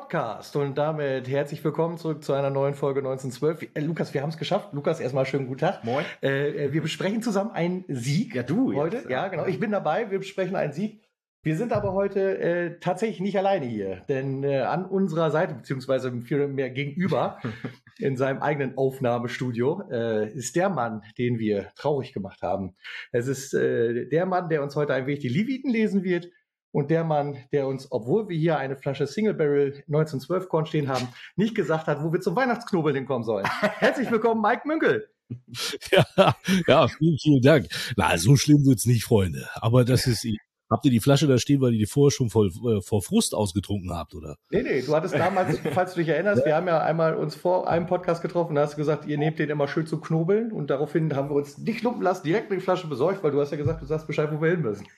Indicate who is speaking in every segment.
Speaker 1: Podcast und damit herzlich willkommen zurück zu einer neuen Folge 1912. Lukas, wir haben es geschafft. Lukas, erstmal schönen guten Tag.
Speaker 2: Moin.
Speaker 1: Wir besprechen zusammen einen Sieg.
Speaker 2: Ja, du
Speaker 1: heute.
Speaker 2: Jetzt,
Speaker 1: ja, genau. Ich bin dabei. Wir besprechen einen Sieg. Wir sind aber heute tatsächlich nicht alleine hier, denn an unserer Seite, beziehungsweise viel mehr gegenüber, in seinem eigenen Aufnahmestudio, ist der Mann, den wir traurig gemacht haben. Es ist der Mann, der uns heute ein wenig die Leviten lesen wird. Und der Mann, der uns, obwohl wir hier eine Flasche Single Barrel 1912 Korn stehen haben, nicht gesagt hat, wo wir zum Weihnachtsknobeln hinkommen sollen. Herzlich willkommen, Mike Münkel.
Speaker 3: Ja, vielen Dank. Na, so schlimm wird's nicht, Freunde. Aber das ist, habt ihr die Flasche da stehen, weil ihr die vorher schon vor Frust ausgetrunken habt, oder?
Speaker 1: Nee, du hattest damals, falls du dich erinnerst, wir haben ja einmal uns vor einem Podcast getroffen, da hast du gesagt, ihr nehmt den immer schön zu knobeln und daraufhin haben wir uns nicht lumpen lassen, direkt die Flasche besorgt, weil du hast ja gesagt, du sagst Bescheid, wo wir hin müssen.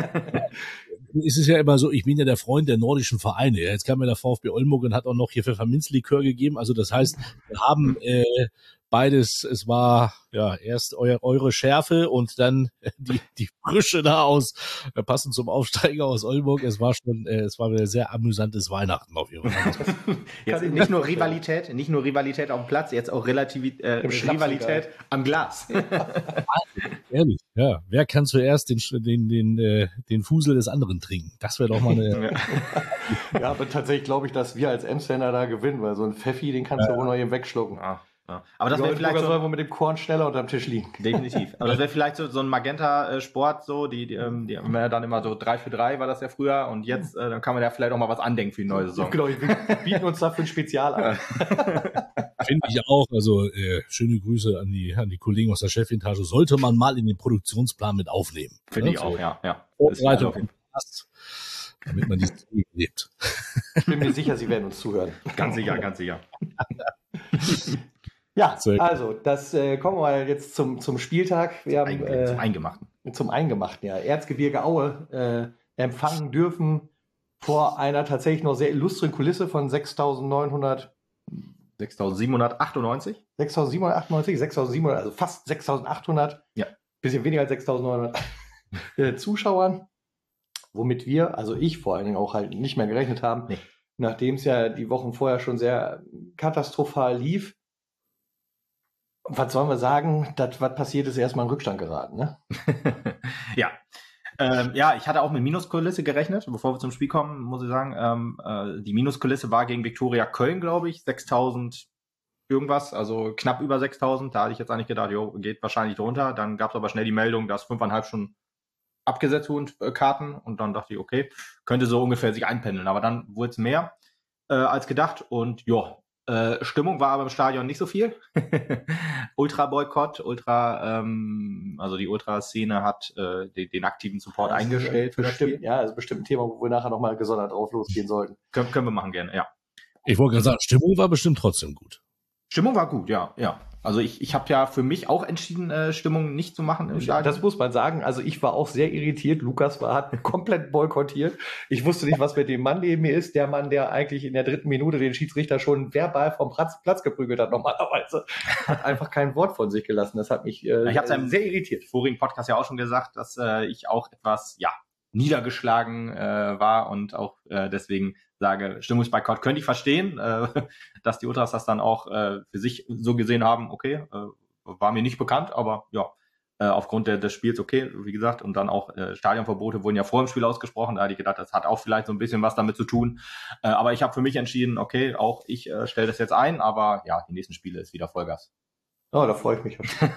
Speaker 3: Es ist ja immer so, ich bin ja der Freund der nordischen Vereine. Jetzt kam mir der VfB Oldenburg und hat auch noch hier Pfefferminzlikör gegeben. Also das heißt, wir haben beides, es war ja erst eure Schärfe und dann die Frische da aus, passend zum Aufsteiger aus Oldenburg. Es war wieder ein sehr amüsantes Weihnachten auf jeden Fall.
Speaker 2: Jetzt nicht nur Rivalität auf dem Platz, jetzt auch Rivalität am Glas.
Speaker 3: Ehrlich, ja. Wer kann zuerst den Fusel des anderen trinken? Das wäre doch mal eine...
Speaker 1: Ja, aber tatsächlich glaube ich, dass wir als Emsländer da gewinnen, weil so ein Pfeffi, den kannst du wohl noch eben wegschlucken.
Speaker 2: Ja. Aber das wäre vielleicht
Speaker 1: so, mit dem Korn schneller unterm Tisch liegen.
Speaker 2: Definitiv. Aber das wäre vielleicht so ein Magenta-Sport, so, die haben ja dann immer so 3 für 3 war das ja früher und jetzt, dann kann man ja vielleicht auch mal was andenken für die neue Saison.
Speaker 1: Genau, wir bieten uns dafür ein Spezial an.
Speaker 3: Finde ich auch. Also schöne Grüße an die Kollegen aus der Chefetage. Sollte man mal in den Produktionsplan mit aufnehmen.
Speaker 2: Finde ich auch, ja.
Speaker 3: Vorbereitung passt, damit man dieses Ziel lebt.
Speaker 1: Ich bin mir sicher, Sie werden uns zuhören.
Speaker 2: Ganz sicher.
Speaker 1: Ja, also, das kommen wir mal jetzt zum Spieltag. Wir haben zum Eingemachten, ja. Erzgebirge Aue empfangen dürfen vor einer tatsächlich noch sehr illustren Kulisse von 6.798, 6.700, also fast 6.800,
Speaker 2: ja.
Speaker 1: Bisschen weniger als 6.900 Zuschauern, womit wir, also ich vor allen Dingen auch halt nicht mehr gerechnet haben, nachdem es ja die Wochen vorher schon sehr katastrophal lief. Was sollen wir sagen? Das, was passiert ist, erstmal in Rückstand geraten, ne?
Speaker 2: Ja. Ich hatte auch mit Minuskulisse gerechnet. Bevor wir zum Spiel kommen, muss ich sagen, die Minuskulisse war gegen Viktoria Köln, glaube ich, 6.000 irgendwas, also knapp über 6.000. Da hatte ich jetzt eigentlich gedacht, geht wahrscheinlich drunter. Dann gab es aber schnell die Meldung, dass 5,5 schon abgesetzt wurden, Karten. Und dann dachte ich, okay, könnte so ungefähr sich einpendeln. Aber dann wurde es mehr als gedacht. Und Stimmung war aber im Stadion nicht so viel. Ultra-Boykott, also die Ultraszene hat den aktiven Support eingestellt für das Spiel.
Speaker 1: Ja, das ist bestimmt ein Thema, wo wir nachher nochmal gesondert drauf losgehen sollten.
Speaker 2: Können wir machen gerne, ja.
Speaker 3: Ich wollte gerade sagen, Stimmung war bestimmt trotzdem gut.
Speaker 2: Stimmung war gut, ja. Also ich habe ja für mich auch entschieden, Stimmung nicht zu machen im Stadion.
Speaker 1: Das muss man sagen. Also ich war auch sehr irritiert. Lukas hat komplett boykottiert. Ich wusste nicht, was mit dem Mann neben mir ist. Der Mann, der eigentlich in der 3. Minute den Schiedsrichter schon verbal vom Platz geprügelt hat normalerweise, hat einfach kein Wort von sich gelassen. Das hat mich
Speaker 2: ich habe sehr irritiert. Vorigen Podcast ja auch schon gesagt, dass ich auch etwas niedergeschlagen war und auch deswegen sage, Stimmungsboykott könnte ich verstehen, dass die Ultras das dann auch für sich so gesehen haben, okay, war mir nicht bekannt, aber aufgrund des Spiels okay, wie gesagt, und dann auch Stadionverbote wurden ja vor dem Spiel ausgesprochen, da hatte ich gedacht, das hat auch vielleicht so ein bisschen was damit zu tun, aber ich habe für mich entschieden, okay, auch ich stelle das jetzt ein, aber die nächsten Spiele ist wieder Vollgas.
Speaker 1: Oh, da freue ich mich schon.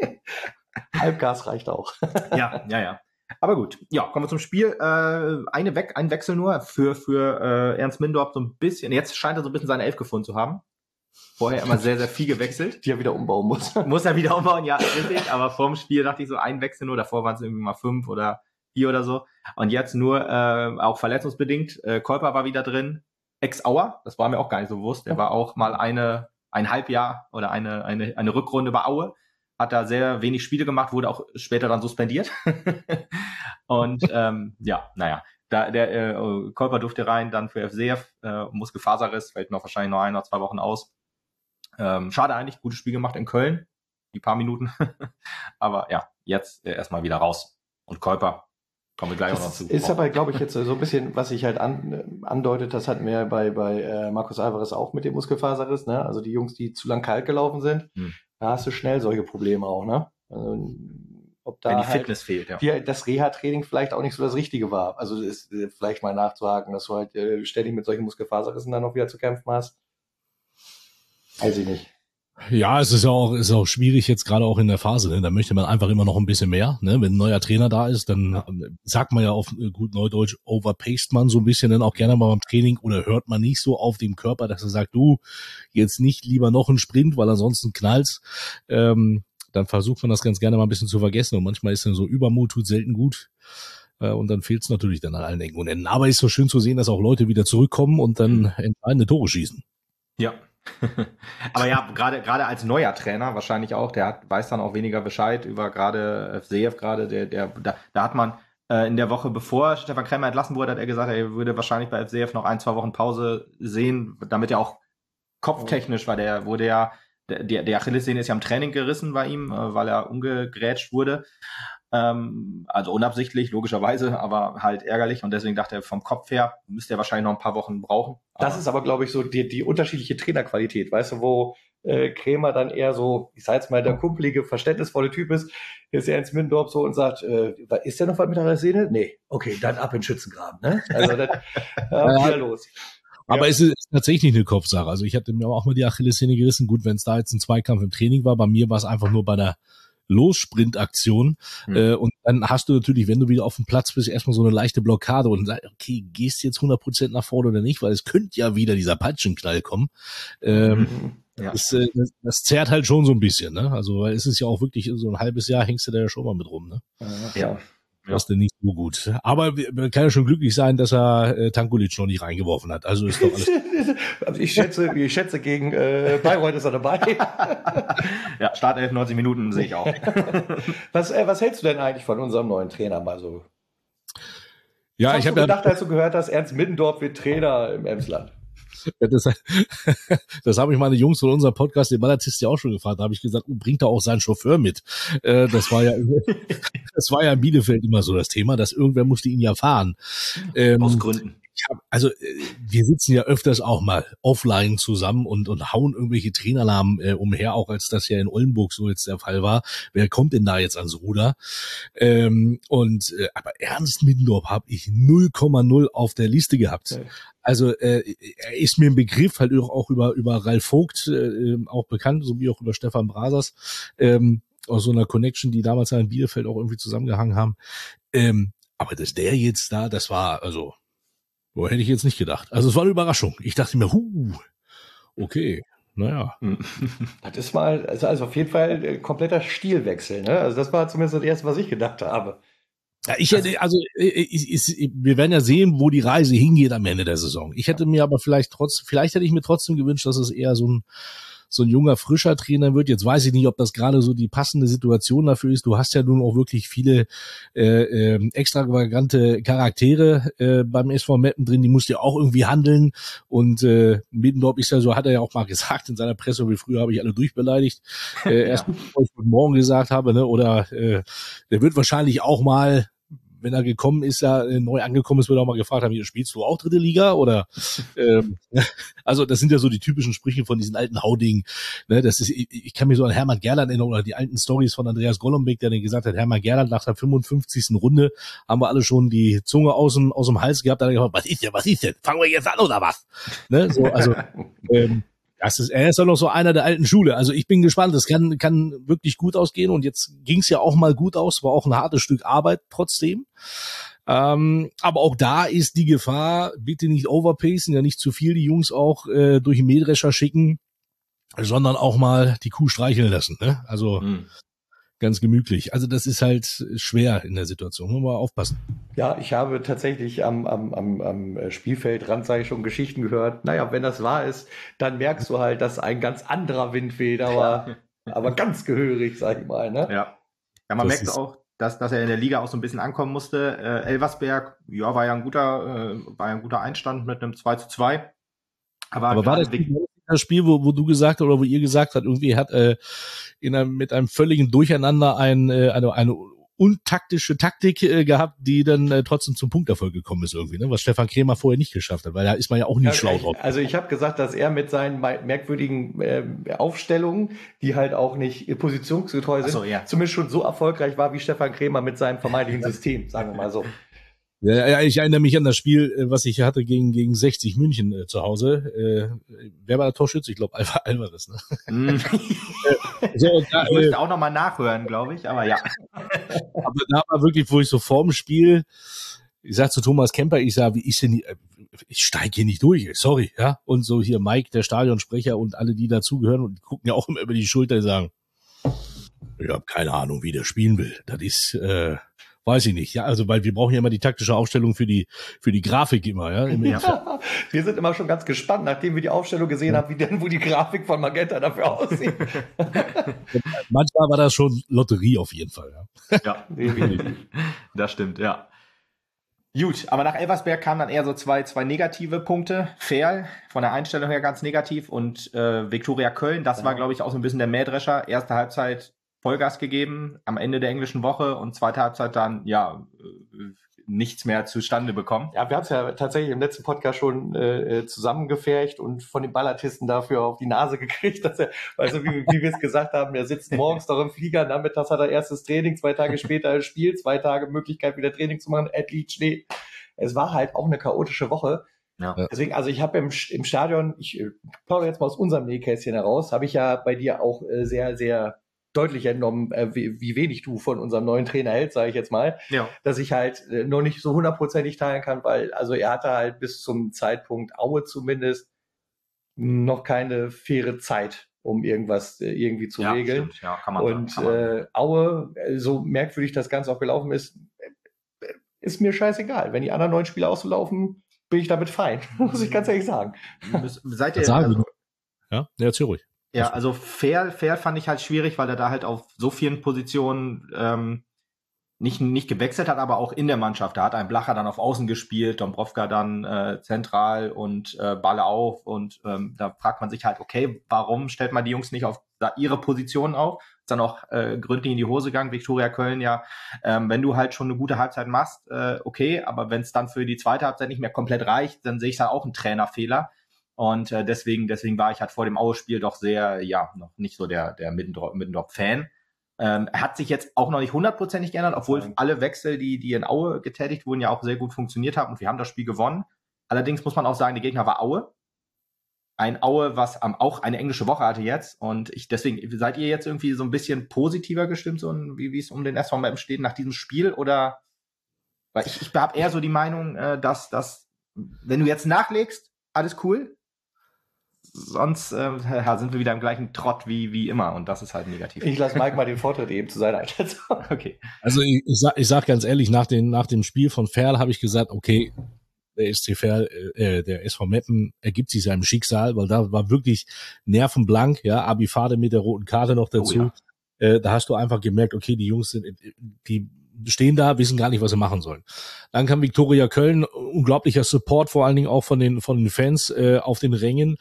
Speaker 1: Halbgas reicht auch.
Speaker 2: Ja. Aber gut, kommen wir zum Spiel. Ein Wechsel nur für Ernst Mindorf so ein bisschen. Jetzt scheint er so ein bisschen seine 11 gefunden zu haben. Vorher immer sehr, sehr viel gewechselt.
Speaker 1: Die er wieder umbauen muss.
Speaker 2: Muss er wieder umbauen, ja, richtig. Aber vor dem Spiel dachte ich so, ein Wechsel nur. Davor waren es irgendwie mal 5 oder 4 oder so. Und jetzt nur auch verletzungsbedingt. Kolper war wieder drin. Ex-Auer, das war mir auch gar nicht so bewusst. Er war auch mal ein Halbjahr oder eine Rückrunde bei Aue. Hat da sehr wenig Spiele gemacht, wurde auch später dann suspendiert. Und der Kolper durfte rein, dann für FCF, Muskelfaserriss, fällt noch wahrscheinlich noch 1 oder 2 Wochen aus. Schade eigentlich, gutes Spiel gemacht in Köln, die paar Minuten. Aber jetzt erstmal wieder raus. Und Kolper, Kommen wir gleich auch noch zu.
Speaker 1: Ist aber, glaube ich, jetzt so ein bisschen, was ich halt andeutet, das hatten wir bei Marcus Alvarez auch mit dem Muskelfaserriss, ne? Also die Jungs, die zu lang kalt gelaufen sind, da hast du schnell solche Probleme auch, ne? Also, ob da
Speaker 2: wenn die
Speaker 1: halt
Speaker 2: Fitness fehlt, ja.
Speaker 1: das Reha-Training vielleicht auch nicht so das Richtige war. Also ist vielleicht mal nachzuhaken, dass du halt ständig mit solchen Muskelfaserrissen dann noch wieder zu kämpfen hast. Weiß ich nicht.
Speaker 3: Ja, es ist auch schwierig jetzt gerade auch in der Phase, ne? Da möchte man einfach immer noch ein bisschen mehr, ne? Wenn ein neuer Trainer da ist, dann sagt man ja auf gut Neudeutsch, overpaced man so ein bisschen dann auch gerne mal beim Training oder hört man nicht so auf dem Körper, dass er sagt, du, jetzt nicht lieber noch einen Sprint, weil ansonsten knallt's. Dann versucht man das ganz gerne mal ein bisschen zu vergessen und manchmal ist dann so Übermut tut selten gut. Und dann fehlt's natürlich dann an allen Ecken und Enden. Aber ist so schön zu sehen, dass auch Leute wieder zurückkommen und dann entscheidende Tore schießen.
Speaker 2: Ja. Aber ja, gerade als neuer Trainer wahrscheinlich auch, weiß dann auch weniger Bescheid über gerade Evseev gerade, da hat man in der Woche, bevor Stefan Krämer entlassen wurde, hat er gesagt, er würde wahrscheinlich bei Evseev noch 1-2 Wochen Pause sehen, damit er auch kopftechnisch, weil der Achillessehne ist ja im Training gerissen bei ihm, weil er umgegrätscht wurde. Also unabsichtlich, logischerweise, aber halt ärgerlich und deswegen dachte er, vom Kopf her müsste er wahrscheinlich noch ein paar Wochen brauchen.
Speaker 1: Das ist aber, glaube ich, so die unterschiedliche Trainerqualität, weißt du, wo Krämer dann eher so, ich sag jetzt mal, der kumpelige, verständnisvolle Typ ist er ins Middendorf so und sagt, ist der noch was mit der Sehne? Nee, okay, dann ab in den Schützengraben, ne? Also dann wieder los.
Speaker 3: Aber es ist tatsächlich eine Kopfsache. Also ich hatte mir auch mal die Achillessehne gerissen. Gut, wenn es da jetzt ein Zweikampf im Training war, bei mir war es einfach nur bei der Losssprintaktion. Und dann hast du natürlich, wenn du wieder auf dem Platz bist, erstmal so eine leichte Blockade und sagst, okay, gehst du jetzt 100% nach vorne oder nicht, weil es könnte ja wieder dieser Peitschenknall kommen. Das zerrt halt schon so ein bisschen, ne? Also, weil es ist ja auch wirklich so ein halbes Jahr hängst du da ja schon mal mit rum, ne?
Speaker 2: Ja.
Speaker 3: Das ist denn nicht so gut. Aber man kann ja schon glücklich sein, dass er Tankulic noch nicht reingeworfen hat. Also ist doch alles.
Speaker 1: Ich schätze gegen Bayreuth ist er dabei.
Speaker 2: Ja, Startelf 90 Minuten sehe ich auch.
Speaker 1: Was hältst du denn eigentlich von unserem neuen Trainer mal so?
Speaker 3: Ja,
Speaker 1: ich habe gedacht, als du gehört hast, Ernst Middendorf wird Trainer im Emsland.
Speaker 3: Ja, das habe ich meine Jungs von unserem Podcast, den Ballatist, ja auch schon gefragt. Da habe ich gesagt, bringt er auch seinen Chauffeur mit. Das war ja in Bielefeld immer so das Thema, dass irgendwer musste ihn ja fahren.
Speaker 2: Aus Gründen.
Speaker 3: Wir sitzen ja öfters auch mal offline zusammen und hauen irgendwelche Trainernamen umher, auch als das ja in Oldenburg so jetzt der Fall war. Wer kommt denn da jetzt ans Ruder? Aber Ernst Middendorf habe ich 0,0 auf der Liste gehabt. Okay. Also er ist mir ein Begriff, halt auch über Ralf Vogt auch bekannt, so wie auch über Stefan Brasers, aus so einer Connection, die damals ja in Bielefeld auch irgendwie zusammengehangen haben. Aber dass der jetzt da, das war, also hätte ich jetzt nicht gedacht. Also es war eine Überraschung. Ich dachte mir, okay, naja.
Speaker 1: Das ist mal, also auf jeden Fall ein kompletter Stilwechsel, ne? Also das war zumindest das Erste, was ich gedacht habe.
Speaker 3: Ja, wir werden ja sehen, wo die Reise hingeht am Ende der Saison. Ich hätte mir aber vielleicht hätte ich mir trotzdem gewünscht, dass es eher so ein junger, frischer Trainer wird. Jetzt weiß ich nicht, ob das gerade so die passende Situation dafür ist. Du hast ja nun auch wirklich viele extravagante Charaktere beim SV Meppen drin, die musst du ja auch irgendwie handeln. Und Middendorf ist ja so, hat er ja auch mal gesagt in seiner Presse, wie früher habe ich alle durchbeleidigt. Erst bevor ich heute Morgen gesagt habe, ne? Oder der wird wahrscheinlich auch mal, wenn er gekommen ist, neu angekommen ist, wird er auch mal gefragt haben, spielst du auch dritte Liga? Oder also das sind ja so die typischen Sprüche von diesen alten Haudingen. Ne, ich kann mich so an Hermann Gerland erinnern oder die alten Stories von Andreas Golombek, der dann gesagt hat, Hermann Gerland nach der 55. Runde haben wir alle schon die Zunge aus dem Hals gehabt, da hat er gesagt, was ist denn? Fangen wir jetzt an oder was? Ne, so, also er ist doch noch so einer der alten Schule. Also ich bin gespannt. Das kann wirklich gut ausgehen. Und jetzt ging es ja auch mal gut aus. War auch ein hartes Stück Arbeit trotzdem. Aber auch da ist die Gefahr, bitte nicht overpacen, ja nicht zu viel die Jungs auch durch den Mähdrescher schicken, sondern auch mal die Kuh streicheln lassen. Ne? Also ganz gemütlich. Also das ist halt schwer in der Situation. Muss man mal aufpassen.
Speaker 1: Ja, ich habe tatsächlich am Spielfeldrand, sage ich schon, Geschichten gehört. Naja, wenn das wahr ist, dann merkst du halt, dass ein ganz anderer Wind weht, aber ganz gehörig, sag ich mal. Ne?
Speaker 2: Ja, man merkt auch, dass er in der Liga auch so ein bisschen ankommen musste. Elversberg, ja, war ja ein guter Einstand mit einem 2:2.
Speaker 3: Aber war das Spiel, wo du gesagt hast, oder wo ihr gesagt habt, irgendwie hat mit einem völligen Durcheinander eine untaktische Taktik gehabt, die dann trotzdem zum Punkterfolg gekommen ist irgendwie, ne? Was Stefan Krämer vorher nicht geschafft hat, weil da ist man ja auch nie schlau drauf.
Speaker 1: Also ich habe gesagt, dass er mit seinen merkwürdigen Aufstellungen, die halt auch nicht positionsgetreu sind, zumindest schon so erfolgreich war wie Stefan Krämer mit seinem vermeintlichen System, sagen wir mal so.
Speaker 3: Ja, ich erinnere mich an das Spiel, was ich hatte gegen 60 München zu Hause. Wer war der Torschütze? Ich glaube, Alvarez. Ne?
Speaker 2: Ich müsste auch nochmal nachhören, glaube ich, aber ja.
Speaker 3: Aber da war wirklich, wo ich so vorm Spiel, ich sag zu Thomas Kemper, ich steige hier nicht durch, sorry, ja. Und so hier Mike, der Stadionsprecher und alle, die dazugehören und gucken ja auch immer über die Schulter und sagen, ich habe keine Ahnung, wie der spielen will. Das ist, weiß ich nicht, ja, also weil wir brauchen ja immer die taktische Aufstellung für die Grafik immer, ja.
Speaker 1: Ja, wir sind immer schon ganz gespannt, nachdem wir die Aufstellung gesehen haben, wo die Grafik von Magenta dafür aussieht.
Speaker 3: Manchmal war das schon Lotterie auf jeden Fall, ja.
Speaker 2: Ja, das stimmt, ja. Gut, aber nach Elversberg kamen dann eher so zwei negative Punkte. Ferl, von der Einstellung her ganz negativ und Viktoria Köln, das war, glaube ich, auch so ein bisschen der Mähdrescher. Erste Halbzeit Vollgas gegeben am Ende der englischen Woche und zweite Halbzeit dann, nichts mehr zustande bekommen.
Speaker 1: Ja, wir haben es ja tatsächlich im letzten Podcast schon zusammengefercht und von den Ballatisten dafür auf die Nase gekriegt, dass er, also wie wir es gesagt haben, er sitzt morgens noch im Flieger, nachmittags hat er erstes Training, 2 Tage später ein Spiel, 2 Tage Möglichkeit wieder Training zu machen, liegt Schnee. Es war halt auch eine chaotische Woche. Ja. Deswegen, also ich habe im Stadion, ich plaudere jetzt mal aus unserem Nähkästchen heraus, habe ich ja bei dir auch sehr, sehr deutlich entnommen, wie wenig du von unserem neuen Trainer hältst, sage ich jetzt mal, dass ich halt noch nicht so 100%ig teilen kann, weil also er hatte halt bis zum Zeitpunkt Aue zumindest noch keine faire Zeit, um irgendwas irgendwie zu regeln.
Speaker 2: Stimmt. Ja, kann man
Speaker 1: und Aue, so merkwürdig das Ganze auch gelaufen ist mir scheißegal. Wenn die anderen 9 Spiele auslaufen, bin ich damit fein, muss ich ganz ehrlich sagen.
Speaker 2: Seid ihr
Speaker 3: ja, erzähl ruhig.
Speaker 2: Ja, also Fair fand ich halt schwierig, weil er da halt auf so vielen Positionen nicht gewechselt hat, aber auch in der Mannschaft. Da hat ein Blacher dann auf Außen gespielt, Dombrovka dann zentral und Balle auf. Und da fragt man sich halt, okay, warum stellt man die Jungs nicht auf ihre Positionen auf? Ist dann auch gründlich in die Hose gegangen, Viktoria Köln, ja. Wenn du halt schon eine gute Halbzeit machst, okay, aber wenn es dann für die zweite Halbzeit nicht mehr komplett reicht, dann sehe ich da auch einen Trainerfehler. Und deswegen war ich halt vor dem Aue-Spiel doch sehr, noch nicht so der Middendorf-Fan. Hat sich jetzt auch noch nicht 100%ig geändert, obwohl alle Wechsel, die in Aue getätigt wurden, ja auch sehr gut funktioniert haben und wir haben das Spiel gewonnen. Allerdings muss man auch sagen, der Gegner war Aue. Ein Aue, was auch eine englische Woche hatte jetzt. Und deswegen, seid ihr jetzt irgendwie so ein bisschen positiver gestimmt, so wie es um den SV Meppen steht nach diesem Spiel? Oder, weil ich habe eher so die Meinung, dass wenn du jetzt nachlegst, alles cool. Sonst sind wir wieder im gleichen Trott wie immer und das ist halt negativ.
Speaker 1: Ich lasse Mike mal den Vortritt eben zu seiner Einschätzung.
Speaker 2: Okay.
Speaker 3: Also ich sag ganz ehrlich, nach dem Spiel von Ferl habe ich gesagt, okay, der SC Verl, der SV Meppen ergibt sich seinem Schicksal, weil da war wirklich nervenblank, ja, Abifade mit der roten Karte noch dazu. Oh ja. Da hast du einfach gemerkt, okay, die Jungs die stehen da, wissen gar nicht, was sie machen sollen. Dann kam Viktoria Köln, unglaublicher Support, vor allen Dingen auch von den Fans auf den Rängen.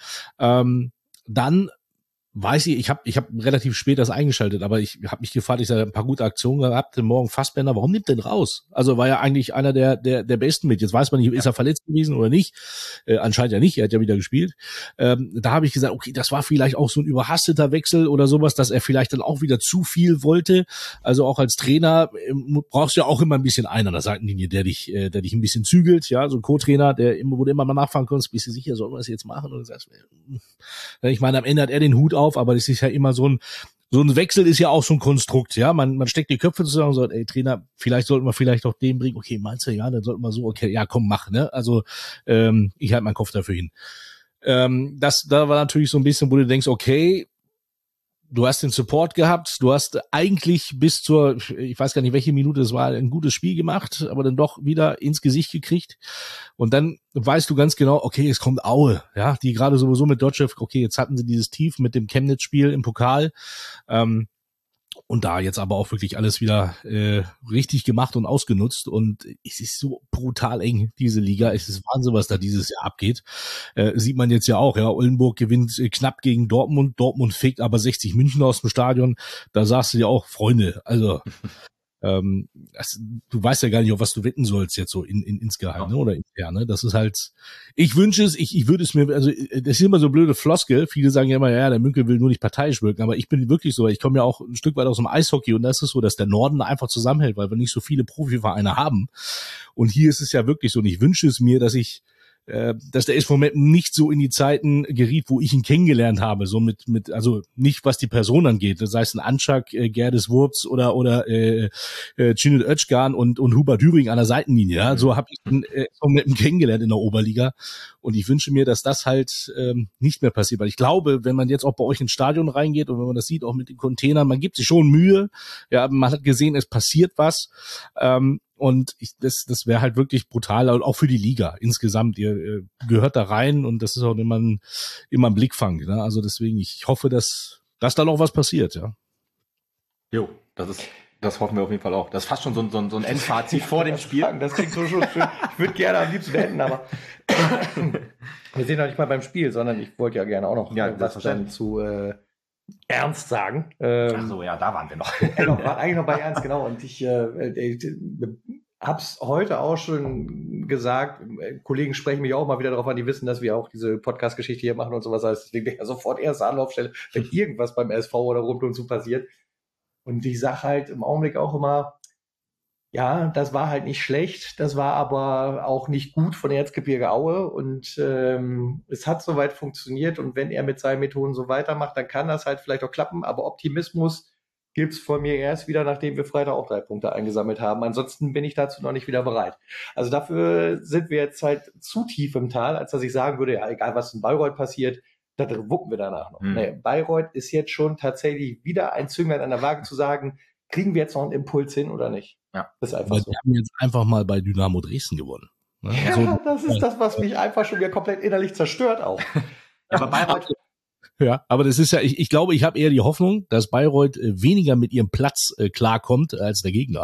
Speaker 3: Dann weiß ich hab relativ spät das eingeschaltet, aber ich habe mich gefragt, ich habe ein paar gute Aktionen gehabt, Morgen Fassbender, warum nimmt denn raus? Also war ja eigentlich einer der Besten mit. Jetzt weiß man nicht, ist er verletzt gewesen oder nicht. Anscheinend ja nicht, er hat ja wieder gespielt. Da habe ich gesagt, okay, das war vielleicht auch so ein überhasteter Wechsel oder sowas, dass er vielleicht dann auch wieder zu viel wollte. Also auch als Trainer brauchst du ja auch immer ein bisschen einen an der Seitenlinie, der dich ein bisschen zügelt, ja, so ein Co-Trainer, wo du immer mal nachfragen kannst, bist du sicher, sollen wir das jetzt machen? Und du sagst, ich meine, am Ende hat er den Hut auf, aber das ist ja immer so ein Wechsel ist ja auch so ein Konstrukt, ja, man steckt die Köpfe zusammen und sagt, ey Trainer, vielleicht sollten wir vielleicht auch den bringen, okay, meinst du, ja, dann sollten wir so, okay, ja, komm, mach, ne, also ich halte meinen Kopf dafür hin. Da war natürlich so ein bisschen, wo du denkst, okay, du hast den Support gehabt, du hast eigentlich bis zur, ich weiß gar nicht, welche Minute es war, ein gutes Spiel gemacht, aber dann doch wieder ins Gesicht gekriegt. Und dann weißt du ganz genau, okay, es kommt Aue, ja, die gerade sowieso mit Dodge, okay, jetzt hatten sie dieses Tief mit dem Chemnitz-Spiel im Pokal. Und da jetzt aber auch wirklich alles wieder richtig gemacht und ausgenutzt. Und es ist so brutal eng, diese Liga. Es ist Wahnsinn, was da dieses Jahr abgeht. Sieht man jetzt ja auch. Ja, Oldenburg gewinnt knapp gegen Dortmund. Dortmund fegt aber 60 München aus dem Stadion. Da sagst du ja auch, Freunde, also du weißt ja gar nicht, auf was du wetten sollst jetzt so insgeheim, ne? Oder intern, ne? Das ist halt, ich wünsche es, ich würde es mir, also das ist immer so blöde Floskel, viele sagen ja immer, ja, der Münkel will nur nicht parteiisch wirken, aber ich bin wirklich so, ich komme ja auch ein Stück weit aus dem Eishockey und das ist so, dass der Norden einfach zusammenhält, weil wir nicht so viele Profivereine haben und hier ist es ja wirklich so und ich wünsche es mir, dass der SV Meppen nicht so in die Zeiten geriet, wo ich ihn kennengelernt habe, so also nicht was die Person angeht, sei es ein Anschak, Gerdes Wurz oder Cüneyt Özcan und Hubert Hüring an der Seitenlinie, ja, so habe ich den SV Meppen kennengelernt in der Oberliga und ich wünsche mir, dass das halt nicht mehr passiert, weil ich glaube, wenn man jetzt auch bei euch ins Stadion reingeht und wenn man das sieht, auch mit den Containern, man gibt sich schon Mühe, ja, man hat gesehen, es passiert was, und das wäre halt wirklich brutal, auch für die Liga insgesamt. Ihr gehört da rein und das ist auch immer ein Blickfang. Ne? Also deswegen, ich hoffe, dass da noch was passiert. Ja.
Speaker 2: Jo, das hoffen wir auf jeden Fall auch. Das ist fast schon so ein Endfazit vor dem Spiel.
Speaker 1: Das klingt so schön. Ich würde gerne am liebsten beenden, aber wir sind noch nicht mal beim Spiel, sondern ich wollte ja gerne auch noch was dann zu Ernst sagen.
Speaker 2: Ach so, ja, da waren wir noch.
Speaker 1: War eigentlich noch bei Ernst, genau. Und ich hab's heute auch schon gesagt. Kollegen sprechen mich auch mal wieder darauf an, die wissen, dass wir auch diese Podcast-Geschichte hier machen und sowas. Also deswegen bin ich ja sofort erste Anlaufstelle, wenn irgendwas beim SV oder rund und so passiert. Und ich sag halt im Augenblick auch immer, ja, das war halt nicht schlecht, das war aber auch nicht gut von Erzgebirge Aue und es hat soweit funktioniert und wenn er mit seinen Methoden so weitermacht, dann kann das halt vielleicht auch klappen, aber Optimismus gibt's von mir erst wieder, nachdem wir Freitag auch 3 Punkte eingesammelt haben. Ansonsten bin ich dazu noch nicht wieder bereit. Also dafür sind wir jetzt halt zu tief im Tal, als dass ich sagen würde, ja, egal was in Bayreuth passiert, das wuppen wir danach noch. Nee, Bayreuth ist jetzt schon tatsächlich wieder ein Zünglein an der Waage zu sagen, kriegen wir jetzt noch einen Impuls hin oder nicht?
Speaker 2: Ja,
Speaker 1: das ist einfach
Speaker 3: aber
Speaker 1: so.
Speaker 3: Wir haben jetzt einfach mal bei Dynamo Dresden gewonnen. Ne?
Speaker 1: Ja, also, das ist das, was mich einfach schon wieder komplett innerlich zerstört auch.
Speaker 2: Aber Bayreuth...
Speaker 3: Ja, aber das ist ja, ich glaube, ich habe eher die Hoffnung, dass Bayreuth weniger mit ihrem Platz klarkommt als der Gegner.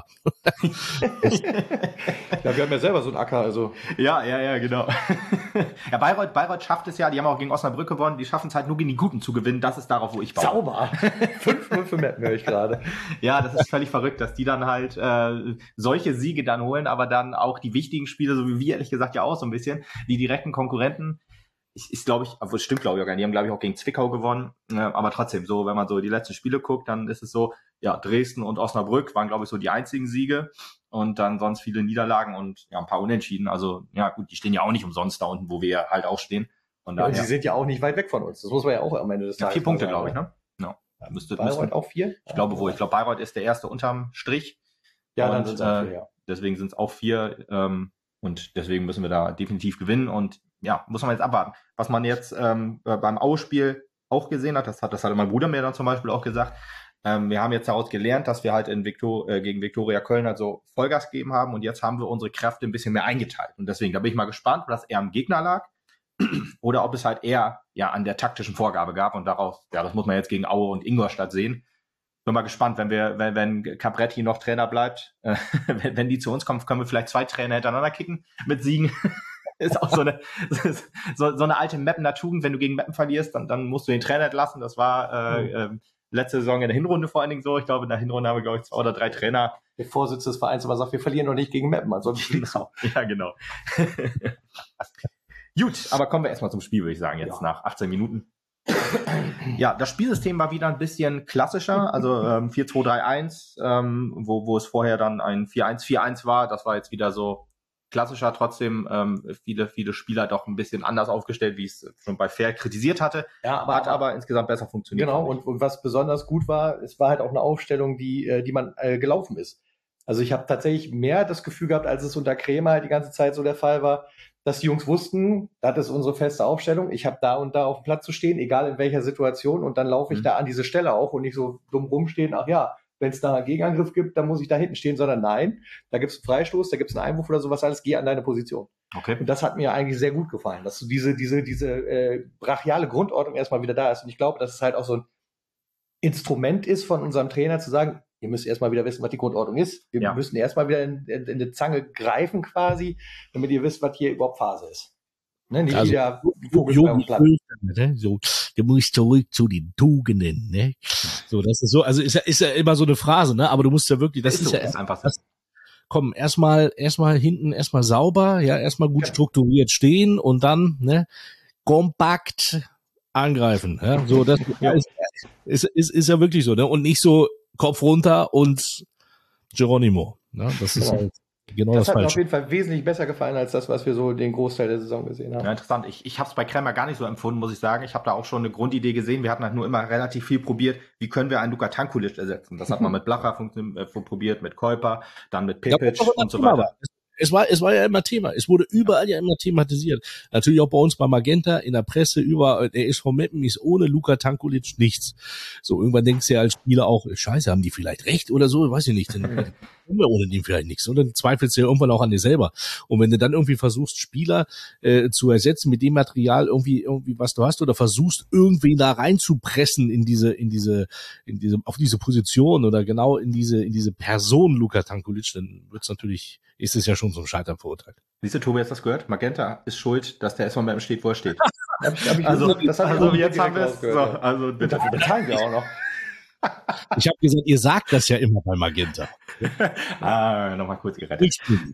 Speaker 1: Ja, wir haben ja selber so einen Acker, also.
Speaker 2: Ja, genau. Ja, Bayreuth schafft es ja, die haben auch gegen Osnabrück gewonnen, die schaffen es halt nur gegen die Guten zu gewinnen, das ist darauf, wo ich baue.
Speaker 1: Sauber! 5-0 für Meppen höre ich gerade.
Speaker 2: Ja, das ist völlig verrückt, dass die dann halt solche Siege dann holen, aber dann auch die wichtigen Spiele, so wie wir ehrlich gesagt ja auch so ein bisschen, die direkten Konkurrenten, ist glaube ich, obwohl es stimmt glaube ich auch gar nicht, die haben glaube ich auch gegen Zwickau gewonnen, aber trotzdem so, wenn man so die letzten Spiele guckt, dann ist es so, ja, Dresden und Osnabrück waren glaube ich so die einzigen Siege und dann sonst viele Niederlagen und ja, ein paar Unentschieden, also ja gut, die stehen ja auch nicht umsonst da unten, wo wir halt auch stehen.
Speaker 1: Und sie sind ja auch nicht weit weg von uns, das muss man ja auch am Ende des Tages
Speaker 2: 4 Punkte glaube ich, ne? Ja.
Speaker 1: Bayreuth auch 4?
Speaker 2: Ich glaube Bayreuth ist der erste unterm Strich.
Speaker 1: Ja, dann sind es auch 4, ja.
Speaker 2: Deswegen sind es auch 4 und deswegen müssen wir da definitiv gewinnen und ja, muss man jetzt abwarten. Was man jetzt beim Aue-Spiel auch gesehen hat, das hat mein Bruder mir dann zum Beispiel auch gesagt, wir haben jetzt daraus gelernt, dass wir halt gegen Viktoria Köln halt so Vollgas gegeben haben und jetzt haben wir unsere Kräfte ein bisschen mehr eingeteilt. Und deswegen, da bin ich mal gespannt, ob das eher am Gegner lag oder ob es halt eher ja an der taktischen Vorgabe gab und darauf, ja, das muss man jetzt gegen Aue und Ingolstadt sehen. Bin mal gespannt, wenn Capretti noch Trainer bleibt, wenn die zu uns kommen, können wir vielleicht 2 Trainer hintereinander kicken mit Siegen. Ist auch so eine alte Meppener Tugend, wenn du gegen Meppen verlierst, dann musst du den Trainer entlassen. Das war letzte Saison in der Hinrunde vor allen Dingen so. Ich glaube, in der Hinrunde haben wir, glaube ich, 2 oder 3 Trainer.
Speaker 1: Der Vorsitzende des Vereins aber sagt, wir verlieren noch nicht gegen Meppen, ansonsten
Speaker 2: genau. Ja, genau. Gut, aber kommen wir erstmal zum Spiel, würde ich sagen, jetzt nach 18 Minuten. Ja, das Spielsystem war wieder ein bisschen klassischer, also 4-2-3-1, wo es vorher dann ein 4-1-4-1 war. Das war jetzt wieder so klassischer, trotzdem viele Spieler doch ein bisschen anders aufgestellt, wie ich es schon bei Fair kritisiert hatte. Ja, aber insgesamt besser funktioniert.
Speaker 1: Genau, und was besonders gut war, es war halt auch eine Aufstellung, die man gelaufen ist. Also ich habe tatsächlich mehr das Gefühl gehabt, als es unter Krämer halt die ganze Zeit so der Fall war, dass die Jungs wussten, das ist unsere feste Aufstellung, ich habe da und da auf dem Platz zu stehen, egal in welcher Situation, und dann laufe ich da an diese Stelle auch und nicht so dumm rumstehen, ach ja, wenn es da einen Gegenangriff gibt, dann muss ich da hinten stehen, sondern nein, da gibt es einen Freistoß, da gibt es einen Einwurf oder sowas, alles, geh an deine Position.
Speaker 2: Okay.
Speaker 1: Und das hat mir eigentlich sehr gut gefallen, dass so diese brachiale Grundordnung erstmal wieder da ist. Und ich glaube, dass es halt auch so ein Instrument ist von unserem Trainer zu sagen, ihr müsst erstmal wieder wissen, was die Grundordnung ist. Wir müssen erstmal wieder in die Zange greifen quasi, damit ihr wisst, was hier überhaupt Phase ist. Ne, nicht
Speaker 3: Also,
Speaker 1: wieder Vogelfrei auf dem Platz.
Speaker 3: ne? So, du musst zurück zu den Tugenden, ne? So, das ist so, also ist ja immer so eine Phrase, ne? Aber du musst ja wirklich, das ist
Speaker 2: so,
Speaker 3: ja
Speaker 2: ist einfach so.
Speaker 3: komm, erstmal hinten, erstmal sauber, ja, erstmal gut strukturiert stehen und dann, ne, kompakt angreifen, ja? So, das ist ja wirklich so, ne? Und nicht so Kopf runter und Geronimo, ne? Das ist halt genau
Speaker 1: Das
Speaker 3: das
Speaker 1: hat mir auf
Speaker 3: Falsche.
Speaker 1: jeden Fall wesentlich besser gefallen als das, was wir so den Großteil der Saison gesehen haben.
Speaker 2: Ja, interessant. Ich habe es bei Krämer gar nicht so empfunden, muss ich sagen. Ich habe da auch schon eine Grundidee gesehen. Wir hatten halt nur immer relativ viel probiert, wie können wir einen Luka Tankulic ersetzen. Das hat man mit Blacher probiert, mit Kuiper, dann mit Pepic und so weiter.
Speaker 3: Es war ja immer Thema. Es wurde überall ja immer thematisiert. Natürlich auch bei uns bei Magenta, in der Presse, überall. Der SV Meppen ist ohne Luka Tankulic nichts. So, irgendwann denkst du ja als Spieler auch, scheiße, haben die vielleicht recht oder so? Weiß ich nicht. Dann haben wir ohne den vielleicht nichts. Und dann zweifelst du ja irgendwann auch an dir selber. Und wenn du dann irgendwie versuchst, Spieler zu ersetzen mit dem Material irgendwie, was du hast, oder versuchst, irgendwen da reinzupressen auf diese Position oder genau in diese Person Luka Tankulic, dann wird's natürlich, ist es ja schon zum Scheitern verurteilt.
Speaker 2: Siehst du, Tobi, hast du das gehört? Magenta ist schuld, dass der SV Meppen steht, wo er steht.
Speaker 1: Jetzt
Speaker 2: haben wir es. So, also bitte.
Speaker 1: Dafür bezahlen wir auch noch.
Speaker 3: Ich habe gesagt, ihr sagt das ja immer bei Magenta.
Speaker 2: Nochmal kurz gerettet.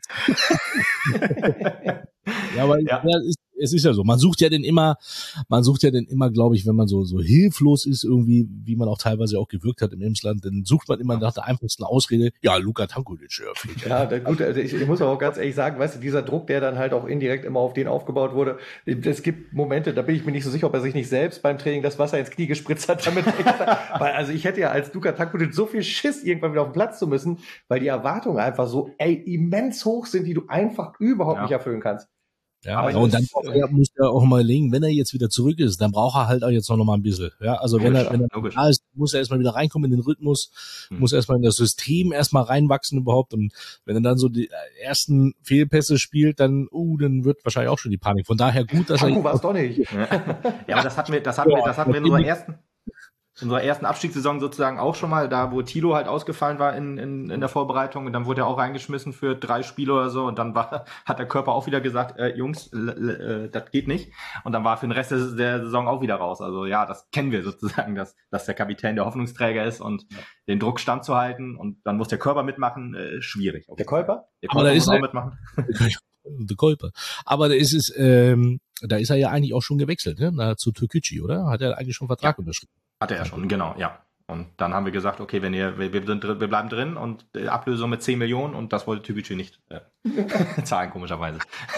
Speaker 3: Ja, aber ja. Es ist ja so. Man sucht ja dann immer, glaube ich, wenn man so hilflos ist irgendwie, wie man auch teilweise auch gewirkt hat im Emsland, dann sucht man immer nach der einfachsten Ausrede, ja, Luka Tankulic.
Speaker 1: Ja, gut, also ich muss auch ganz ehrlich sagen, weißt du, dieser Druck, der dann halt auch indirekt immer auf den aufgebaut wurde, es gibt Momente, da bin ich mir nicht so sicher, ob er sich nicht selbst beim Training das Wasser ins Knie gespritzt hat, damit weil also ich hätte ja als Luka Tankulic so viel Schiss, irgendwann wieder auf den Platz zu müssen, weil die Erwartungen einfach so immens hoch sind, die du einfach überhaupt nicht erfüllen kannst.
Speaker 3: Ja, also und dann muss er auch mal legen, wenn er jetzt wieder zurück ist, dann braucht er halt auch jetzt noch mal ein bisschen. Ja, also wenn er da ist, muss er erstmal wieder reinkommen in den Rhythmus, muss erstmal in das System erstmal reinwachsen überhaupt. Und wenn er dann so die ersten Fehlpässe spielt, dann wird wahrscheinlich auch schon die Panik. Von daher gut, dass er.
Speaker 1: War's doch nicht.
Speaker 2: Ja, aber das hatten wir in unserer ersten Abstiegssaison sozusagen auch schon mal, da wo Thilo halt ausgefallen war in der Vorbereitung, und dann wurde er auch reingeschmissen für 3 Spiele oder so, und dann hat der Körper auch wieder gesagt, Jungs, das geht nicht, und dann war für den Rest der Saison auch wieder raus. Also ja, das kennen wir sozusagen, dass der Kapitän der Hoffnungsträger ist und den Druck standzuhalten, und dann muss der Körper mitmachen, schwierig.
Speaker 1: Der Kuiper?
Speaker 2: Der Kuiper muss auch mitmachen.
Speaker 3: Der Kuiper. Aber da ist er ja eigentlich auch schon gewechselt, ne? Zu Türkgücü, oder? Hat er eigentlich schon einen Vertrag unterschrieben?
Speaker 2: Hatte er schon, genau, ja. Und dann haben wir gesagt, okay, wir bleiben drin, und Ablösung mit 10 Millionen, und das wollte Türkgücü nicht zahlen, komischerweise.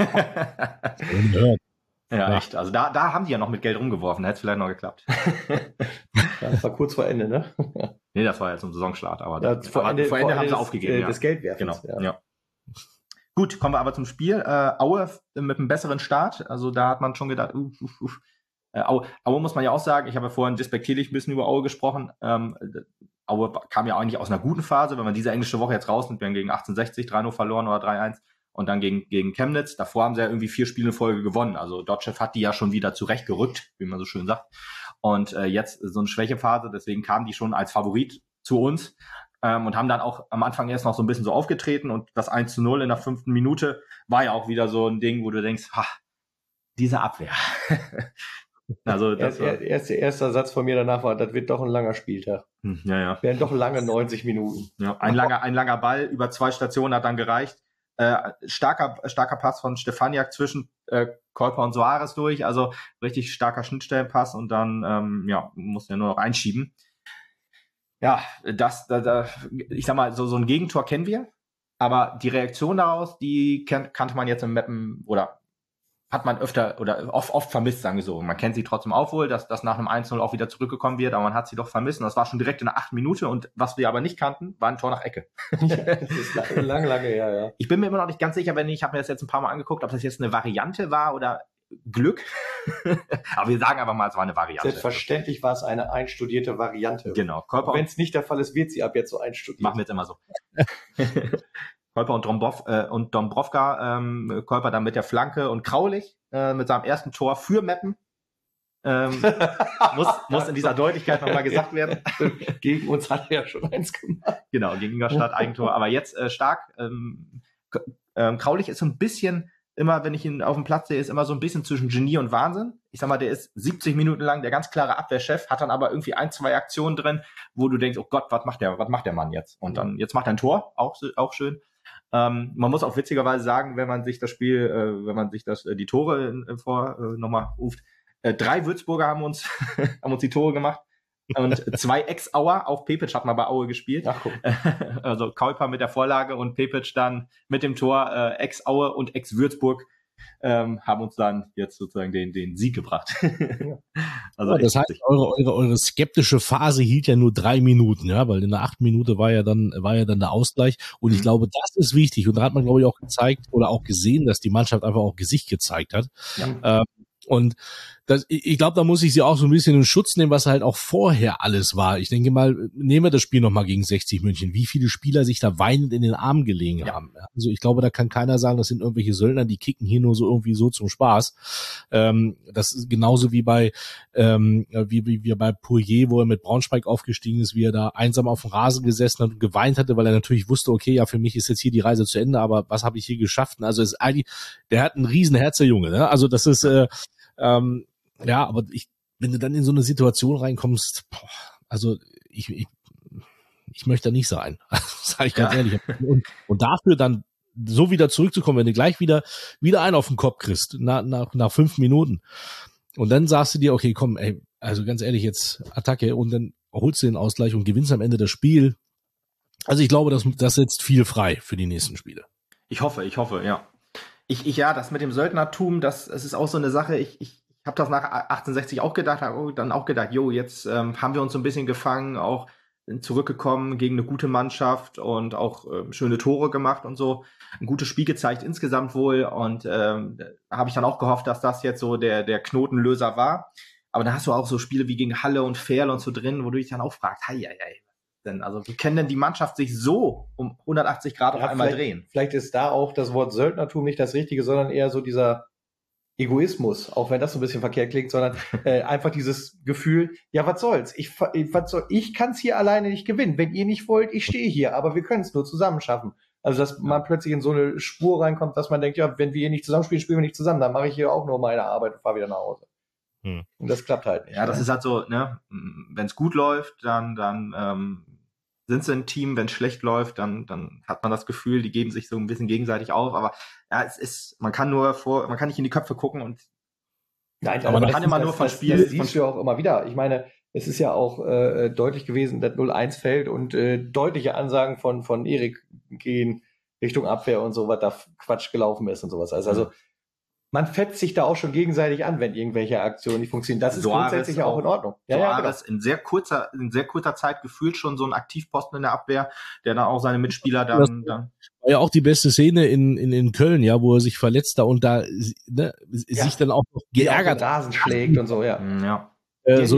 Speaker 2: Ja, echt. Also da haben die ja noch mit Geld rumgeworfen, da hätte es vielleicht noch geklappt.
Speaker 1: Das war kurz vor Ende, ne?
Speaker 2: Nee, das war ja zum Saisonstart, aber
Speaker 1: vor Ende
Speaker 2: haben sie aufgegeben.
Speaker 1: Des Geldwerfens.
Speaker 2: Genau, ja. Gut, kommen wir aber zum Spiel. Aue mit einem besseren Start, also da hat man schon gedacht, Aue muss man ja auch sagen, ich habe ja vorhin despektierlich ein bisschen über Aue gesprochen. Aue kam ja eigentlich aus einer guten Phase, wenn man diese englische Woche jetzt rausnimmt, wir haben gegen 1860 3-0 verloren oder 3-1 und dann gegen Chemnitz. Davor haben sie ja irgendwie 4 Spiele in Folge gewonnen. Also Dotschew hat die ja schon wieder zurechtgerückt, wie man so schön sagt. Und jetzt so eine Schwächephase, deswegen kamen die schon als Favorit zu uns und haben dann auch am Anfang erst noch so ein bisschen so aufgetreten, und das 1-0 in der 5. Minute war ja auch wieder so ein Ding, wo du denkst, diese Abwehr. Also das
Speaker 1: erster Satz von mir danach war, das wird doch ein langer Spieltag.
Speaker 2: Ja.
Speaker 1: Werden doch lange 90 Minuten.
Speaker 2: Ja, ein langer Ball über 2 Stationen hat dann gereicht. Starker Pass von Stefaniak zwischen Kuiper und Soares durch, also richtig starker Schnittstellenpass, und dann musste er nur noch einschieben. Ja, ich sag mal, so ein Gegentor kennen wir, aber die Reaktion daraus, die kannte man jetzt im Mappen, oder hat man öfter oder oft vermisst, sagen wir so. Man kennt sie trotzdem auch wohl, dass das nach einem 1-0 auch wieder zurückgekommen wird, aber man hat sie doch vermisst, und das war schon direkt in der 8. Minute, und was wir aber nicht kannten, war ein Tor nach Ecke.
Speaker 1: Das ist lange her, ja.
Speaker 2: Ich bin mir immer noch nicht ganz sicher, ich habe mir das jetzt ein paar Mal angeguckt, ob das jetzt eine Variante war oder Glück. Aber wir sagen einfach mal, es war eine Variante.
Speaker 1: Selbstverständlich war es eine einstudierte Variante.
Speaker 2: Genau.
Speaker 1: Wenn es nicht der Fall ist, wird sie ab jetzt so einstudiert.
Speaker 2: Machen wir jetzt immer so. Kuiper und Dombrovka, Kuiper dann mit der Flanke, und Kraulich mit seinem ersten Tor für Meppen. Muss in dieser Deutlichkeit nochmal gesagt werden.
Speaker 1: Gegen uns hat er ja schon eins gemacht.
Speaker 2: Genau, gegen Ingolstadt Eigentor. Aber jetzt stark. Kraulich ist so ein bisschen immer, wenn ich ihn auf dem Platz sehe, ist immer so ein bisschen zwischen Genie und Wahnsinn. Ich sag mal, der ist 70 Minuten lang der ganz klare Abwehrchef, hat dann aber irgendwie 1, 2 Aktionen drin, wo du denkst, oh Gott, was macht der Mann jetzt? Und dann, jetzt macht er ein Tor, auch schön. Man muss auch witzigerweise sagen, wenn man sich das Spiel, die Tore nochmal ruft, 3 Würzburger haben uns die Tore gemacht. Und 2 Ex-Auer, auch Pepic hat mal bei Aue gespielt.
Speaker 1: Ach, guck.
Speaker 2: Also Kuiper mit der Vorlage und Pepic dann mit dem Tor, Ex-Aue und Ex-Würzburg haben uns dann jetzt sozusagen den Sieg gebracht. Also
Speaker 3: ja, das heißt, eure skeptische Phase hielt ja nur 3 Minuten, ja, weil in der 8. Minute war ja dann der Ausgleich. Und ich glaube, das ist wichtig. Und da hat man, glaube ich, auch gezeigt oder auch gesehen, dass die Mannschaft einfach auch Gesicht gezeigt hat. Ja. Und ich glaube, da muss ich sie auch so ein bisschen in Schutz nehmen, was halt auch vorher alles war. Ich denke mal, nehmen wir das Spiel nochmal gegen 60 München, wie viele Spieler sich da weinend in den Armen gelegen haben. Also ich glaube, da kann keiner sagen, das sind irgendwelche Söldner, die kicken hier nur so irgendwie so zum Spaß. Das ist genauso wie bei Poirier, wo er mit Braunschweig aufgestiegen ist, wie er da einsam auf dem Rasen gesessen hat und geweint hatte, weil er natürlich wusste, okay, ja, für mich ist jetzt hier die Reise zu Ende, aber was habe ich hier geschafft? Also ist eigentlich, der hat ein Riesenherz, der Junge, ne? Also das ist ja, aber wenn du dann in so eine Situation reinkommst, also ich möchte da nicht sein, sage ich ganz ehrlich. Und dafür dann so wieder zurückzukommen, wenn du gleich wieder einen auf den Kopf kriegst, nach 5 Minuten. Und dann sagst du dir, okay, komm, ey, also ganz ehrlich, jetzt Attacke und dann holst du den Ausgleich und gewinnst am Ende das Spiel. Also ich glaube, das setzt viel frei für die nächsten Spiele.
Speaker 2: Ich hoffe, ja. Das mit dem Söldnertum, es ist auch so eine Sache, ich habe das nach 1860 auch gedacht, jetzt haben wir uns so ein bisschen gefangen, auch zurückgekommen gegen eine gute Mannschaft und auch schöne Tore gemacht und so. Ein gutes Spiel gezeigt insgesamt wohl und habe ich dann auch gehofft, dass das jetzt so der Knotenlöser war. Aber da hast du auch so Spiele wie gegen Halle und Ferl und so drin, wo du dich dann auch fragst, denn also wie kann denn die Mannschaft sich so um 180 Grad auf einmal drehen?
Speaker 1: Vielleicht ist da auch das Wort Söldnertum nicht das Richtige, sondern eher so dieser Egoismus, auch wenn das so ein bisschen verkehrt klingt, sondern einfach dieses Gefühl, ja, was soll's? Ich kann es hier alleine nicht gewinnen. Wenn ihr nicht wollt, ich stehe hier, aber wir können es nur zusammen schaffen. Also, dass man plötzlich in so eine Spur reinkommt, dass man denkt, ja, wenn wir hier nicht zusammenspielen, spielen wir nicht zusammen, dann mache ich hier auch nur meine Arbeit und fahre wieder nach Hause. Und das klappt halt nicht.
Speaker 2: Ja, das ist halt so, ne, wenn es gut läuft, dann sind sie ein Team, wenn es schlecht läuft, dann hat man das Gefühl, die geben sich so ein bisschen gegenseitig auf, aber ja, man kann nicht in die Köpfe gucken und
Speaker 1: aber man kann immer nur von Spiel. Das siehst du ja auch immer wieder. Ich meine, es ist ja auch deutlich gewesen, dass 0-1 fällt und deutliche Ansagen von Erik gehen Richtung Abwehr und so, was da Quatsch gelaufen ist und sowas. Also man fetzt sich da auch schon gegenseitig an, wenn irgendwelche Aktionen nicht funktionieren. Das ist grundsätzlich auch in Ordnung.
Speaker 2: Soares in sehr kurzer Zeit gefühlt schon so ein Aktivposten in der Abwehr, der dann auch seine Mitspieler dann
Speaker 3: war ja auch die beste Szene in Köln, ja, wo er sich verletzt da und da sich dann auch noch geärgert
Speaker 1: hat. Rasen schlägt und so,
Speaker 3: so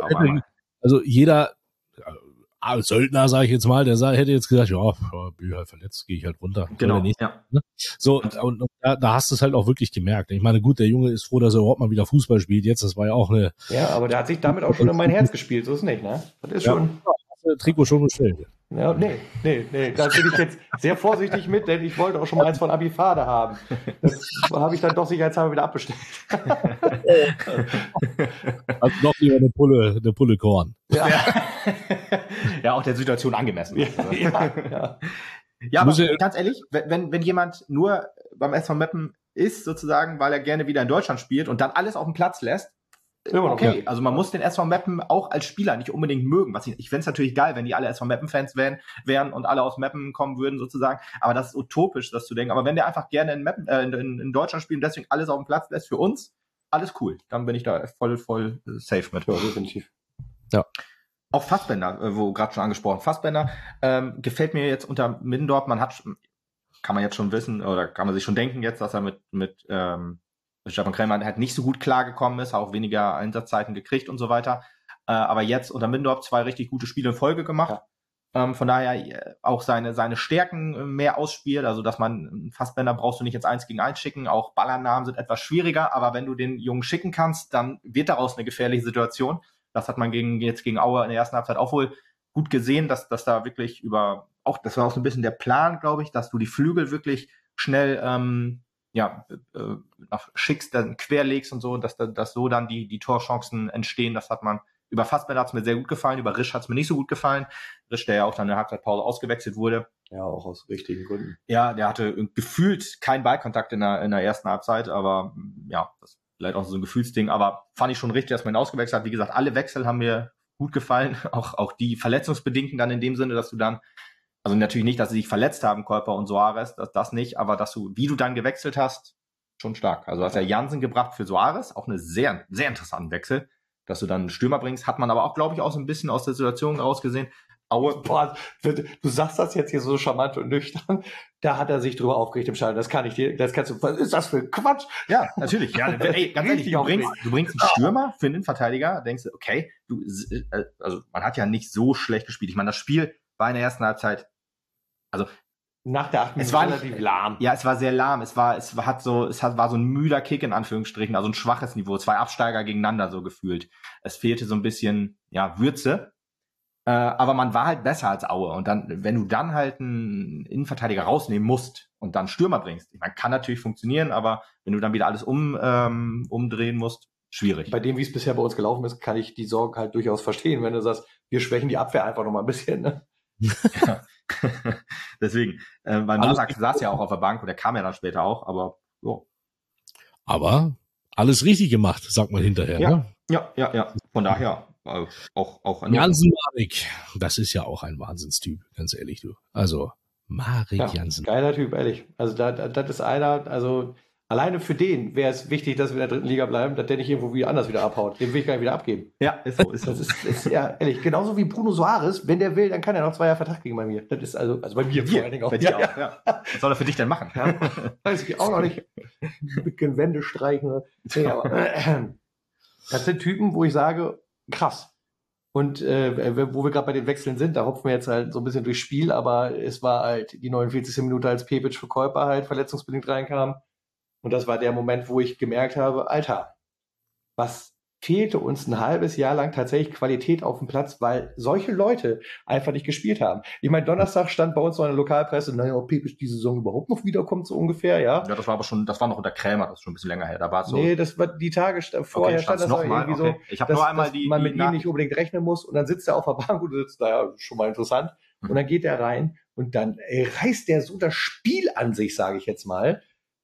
Speaker 3: jeder Söldner, sage ich jetzt mal, der hätte jetzt gesagt, bin ich halt verletzt, gehe ich halt runter.
Speaker 2: Genau,
Speaker 3: So, und da hast du es halt auch wirklich gemerkt. Ich meine, gut, der Junge ist froh, dass er überhaupt mal wieder Fußball spielt jetzt, das war ja auch eine...
Speaker 1: Ja, aber der hat sich damit auch schon in mein Herz gespielt, so ist es nicht, ne? Das ist schon...
Speaker 3: Trikot schon bestellt.
Speaker 1: Ja, nee, da bin ich jetzt sehr vorsichtig mit, denn ich wollte auch schon mal eins von Abifade haben. Das habe ich dann doch sicherheitshalber wieder abbestellt.
Speaker 3: Also noch lieber eine Pulle Korn.
Speaker 2: Ja, auch der Situation angemessen. Ja, aber ganz ehrlich, wenn jemand nur beim SV Meppen ist, sozusagen, weil er gerne wieder in Deutschland spielt und dann alles auf dem Platz lässt, okay, also man muss den SV Meppen auch als Spieler nicht unbedingt mögen. Ich fände es natürlich geil, wenn die alle SV Meppen-Fans wären und alle aus Meppen kommen würden sozusagen. Aber das ist utopisch, das zu denken. Aber wenn der einfach gerne in Deutschland spielt und deswegen alles auf dem Platz lässt für uns, alles cool. Dann bin ich da voll safe mit.
Speaker 1: Ja, definitiv.
Speaker 2: Ja. Auch Fassbender, wo gerade schon angesprochen. Fassbender gefällt mir jetzt unter Middendorf. Kann man jetzt schon wissen oder kann man sich schon denken jetzt, dass er mit Stefan Krämer halt nicht so gut klargekommen ist, auch weniger Einsatzzeiten gekriegt und so weiter. Aber jetzt unter Mindorf 2 richtig gute Spiele in Folge gemacht. Ja. Von daher auch seine Stärken mehr ausspielt. Also, dass man Fassbender brauchst du nicht jetzt 1 gegen 1 schicken. Auch Ballernamen sind etwas schwieriger. Aber wenn du den Jungen schicken kannst, dann wird daraus eine gefährliche Situation. Das hat man jetzt gegen Aue in der ersten Halbzeit auch wohl gut gesehen, dass da wirklich das war auch so ein bisschen der Plan, glaube ich, dass du die Flügel wirklich schnell nach Schicks dann querlegst und so, dass so dann die Torchancen entstehen. Das hat man über Fassbender hat's mir sehr gut gefallen, über Risch hat's mir nicht so gut gefallen. Risch, der ja auch dann in der Halbzeitpause ausgewechselt wurde.
Speaker 1: Ja, auch aus richtigen Gründen.
Speaker 2: Ja, der hatte gefühlt keinen Ballkontakt in der ersten Halbzeit, aber ja, das ist vielleicht auch so ein Gefühlsding, aber fand ich schon richtig, dass man ihn ausgewechselt hat. Wie gesagt, alle Wechsel haben mir gut gefallen, auch die verletzungsbedingten dann in dem Sinne, dass du dann, also natürlich nicht, dass sie sich verletzt haben, Kolper und Soares, das nicht, aber wie du dann gewechselt hast, schon stark. Also hast ja Jansen gebracht für Soares, auch eine sehr, sehr interessanten Wechsel, dass du dann einen Stürmer bringst, hat man aber auch, glaube ich, auch so ein bisschen aus der Situation rausgesehen.
Speaker 1: Aue, boah, du sagst das jetzt hier so charmant und nüchtern, da hat er sich drüber aufgeregt im Stadion, was ist das für ein Quatsch?
Speaker 2: Ja, natürlich, ja, ey, ganz ehrlich, du bringst einen Stürmer für einen Innenverteidiger, denkst du, okay, also man hat ja nicht so schlecht gespielt. Ich meine, das Spiel war in der ersten Halbzeit, also
Speaker 1: nach der 8.
Speaker 2: Minute relativ lahm. Ja, es war sehr lahm. Es war so ein müder Kick in Anführungsstrichen, also ein schwaches Niveau. 2 Absteiger gegeneinander so gefühlt. Es fehlte so ein bisschen, Würze. Aber man war halt besser als Aue. Und dann, wenn du dann halt einen Innenverteidiger rausnehmen musst und dann Stürmer bringst, ich meine, kann natürlich funktionieren, aber wenn du dann wieder alles umdrehen musst, schwierig.
Speaker 1: Bei dem, wie es bisher bei uns gelaufen ist, kann ich die Sorgen halt durchaus verstehen, wenn du sagst, wir schwächen die Abwehr einfach noch mal ein bisschen, ne?
Speaker 2: Ja. Deswegen, weil Masak saß ja auch auf der Bank und der kam ja dann später auch, aber so.
Speaker 3: Aber alles richtig gemacht, sagt man hinterher.
Speaker 2: Ja,
Speaker 3: ne?
Speaker 2: Ja. Von daher auch an
Speaker 3: Jansen Marek, das ist ja auch ein Wahnsinnstyp, ganz ehrlich, du. Also Marek Jansen.
Speaker 1: Geiler Typ, ehrlich. Also das ist einer, also alleine für den wäre es wichtig, dass wir in der 3. Liga bleiben, dass der nicht irgendwo wieder anders wieder abhaut. Den will ich gar nicht wieder abgeben.
Speaker 2: Ja, ist so.
Speaker 1: Das ist ja ehrlich. Genauso wie Bruno Soares, wenn der will, dann kann er noch 2 Jahre Vertrag kriegen bei mir. Das ist also bei mir vor allen Dingen auch.
Speaker 2: Bei dir auch, ja. Was soll er für dich denn machen?
Speaker 1: Ja. Weiß ich auch noch nicht. Ein bisschen Wände streichen. Nee, aber das sind Typen, wo ich sage, krass. Und wo wir gerade bei den Wechseln sind, da hopfen wir jetzt halt so ein bisschen durchs Spiel, aber es war halt die 49. Minute, als Pepic für Kolper halt verletzungsbedingt reinkam. Und das war der Moment, wo ich gemerkt habe, Alter, was fehlte uns ein halbes Jahr lang tatsächlich Qualität auf dem Platz, weil solche Leute einfach nicht gespielt haben. Ich meine, Donnerstag stand bei uns noch in der Lokalpresse, naja, ob Pepic die Saison überhaupt noch wiederkommt, so ungefähr, ja.
Speaker 2: Ja, das war noch unter Krämer, das ist schon ein bisschen länger her. Da war es so.
Speaker 1: Nee, das war die Tage vorher, stand das noch irgendwie so,
Speaker 2: ich habe nur einmal
Speaker 1: man mit ihm nicht unbedingt rechnen muss und dann sitzt er auf der Bank und du sitzt, naja, schon mal interessant. Und dann geht er rein und dann reißt der so das Spiel an sich, sage ich jetzt mal,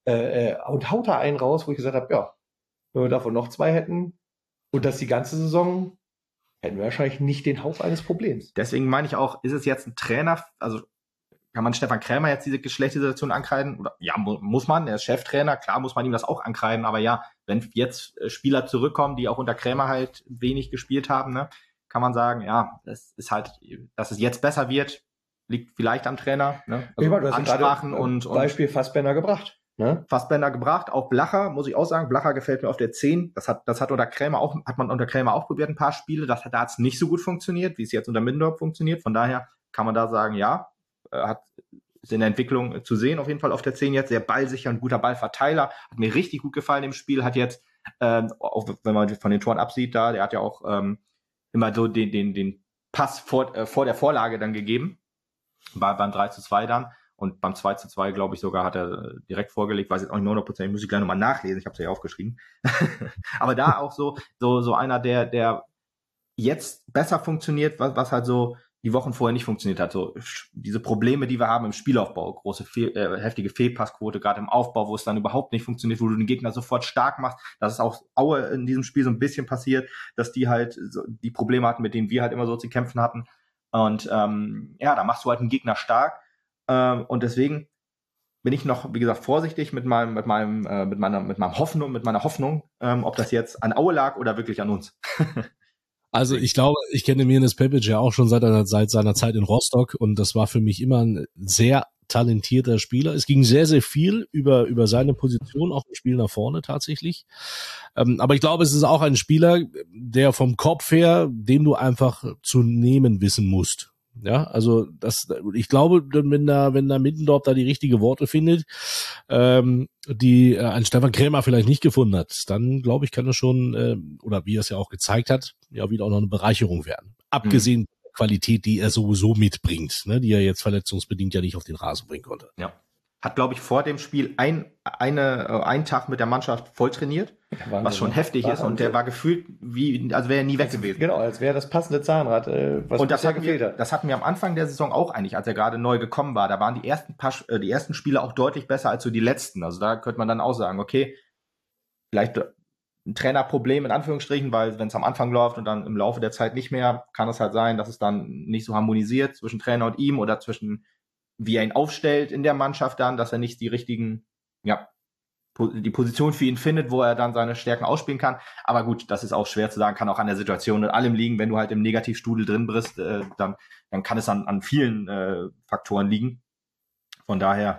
Speaker 1: und haut da einen raus, wo ich gesagt habe, ja, wenn wir davon noch 2 hätten und das die ganze Saison, hätten wir wahrscheinlich nicht den Hauch eines Problems.
Speaker 2: Deswegen meine ich auch, ist es jetzt ein Trainer, also kann man Stefan Krämer jetzt diese schlechte Situation ankreiden? Oder, ja, muss man, er ist Cheftrainer, klar muss man ihm das auch ankreiden, aber ja, wenn jetzt Spieler zurückkommen, die auch unter Krämer halt wenig gespielt haben, ne, kann man sagen, ja, das ist halt, dass es jetzt besser wird, liegt vielleicht am Trainer, ne? Also
Speaker 1: ich meine, du hast
Speaker 2: Ansprachen und
Speaker 1: Beispiel Fassbender gebracht. Ne?
Speaker 2: Fassbender gebracht, auch Blacher, muss ich auch sagen. Blacher gefällt mir auf der 10. Das hat man unter Krämer auch probiert, ein paar Spiele. Da hat es nicht so gut funktioniert, wie es jetzt unter Middendorf funktioniert. Von daher kann man da sagen, ja, ist in der Entwicklung zu sehen, auf jeden Fall auf der 10 jetzt. Sehr ballsicher, ein guter Ballverteiler. Hat mir richtig gut gefallen im Spiel. Hat jetzt, auch wenn man von den Toren absieht, der hat ja auch immer so den Pass vor der Vorlage dann gegeben. Beim 3:2 dann. Und beim 2:2, glaube ich, sogar hat er direkt vorgelegt, weiß jetzt auch nicht mehr 100%, muss ich gleich nochmal nachlesen, ich habe es ja aufgeschrieben. Aber da auch so einer, der jetzt besser funktioniert, was halt so die Wochen vorher nicht funktioniert hat. So diese Probleme, die wir haben im Spielaufbau, große heftige Fehlpassquote, gerade im Aufbau, wo es dann überhaupt nicht funktioniert, wo du den Gegner sofort stark machst. Das ist auch Aue in diesem Spiel so ein bisschen passiert, dass die halt so die Probleme hatten, mit denen wir halt immer so zu kämpfen hatten. Und da machst du halt einen Gegner stark. Und deswegen bin ich noch, wie gesagt, vorsichtig mit meiner Hoffnung, ob das jetzt an Aue lag oder wirklich an uns.
Speaker 3: Also ich glaube, ich kenne Mirnes Pepic ja auch schon seit seiner Zeit in Rostock und das war für mich immer ein sehr talentierter Spieler. Es ging sehr, sehr viel über seine Position, auch im Spiel nach vorne tatsächlich. Aber ich glaube, es ist auch ein Spieler, der vom Kopf her, den du einfach zu nehmen wissen musst. Ja, also ich glaube, wenn da Middendorf da die richtige Worte findet, die ein Stefan Krämer vielleicht nicht gefunden hat, dann glaube ich, kann es schon, oder wie er es ja auch gezeigt hat, ja wieder auch noch eine Bereicherung werden. Abgesehen von der Qualität, die er sowieso mitbringt, ne, die er jetzt verletzungsbedingt ja nicht auf den Rasen bringen konnte.
Speaker 2: Ja. hat, glaube ich, vor dem Spiel einen Tag mit der Mannschaft voll trainiert,
Speaker 1: Wahnsinn,
Speaker 2: was schon heftig ist. Und der war gefühlt als wäre er nie weg gewesen.
Speaker 1: Genau, als wäre das passende Zahnrad, was
Speaker 2: und
Speaker 1: bisher gefehlt hat.
Speaker 2: Das hatten wir am Anfang der Saison auch eigentlich, als er gerade neu gekommen war. Da waren die ersten Spiele auch deutlich besser als so die letzten. Also da könnte man dann auch sagen, okay, vielleicht ein Trainerproblem in Anführungsstrichen, weil wenn es am Anfang läuft und dann im Laufe der Zeit nicht mehr, kann es halt sein, dass es dann nicht so harmonisiert zwischen Trainer und ihm oder zwischen wie er ihn aufstellt in der Mannschaft dann, dass er nicht die richtigen, die Position für ihn findet, wo er dann seine Stärken ausspielen kann. Aber gut, das ist auch schwer zu sagen, kann auch an der Situation und allem liegen. Wenn du halt im Negativstudel drin bist, dann kann es an vielen Faktoren liegen. Von daher,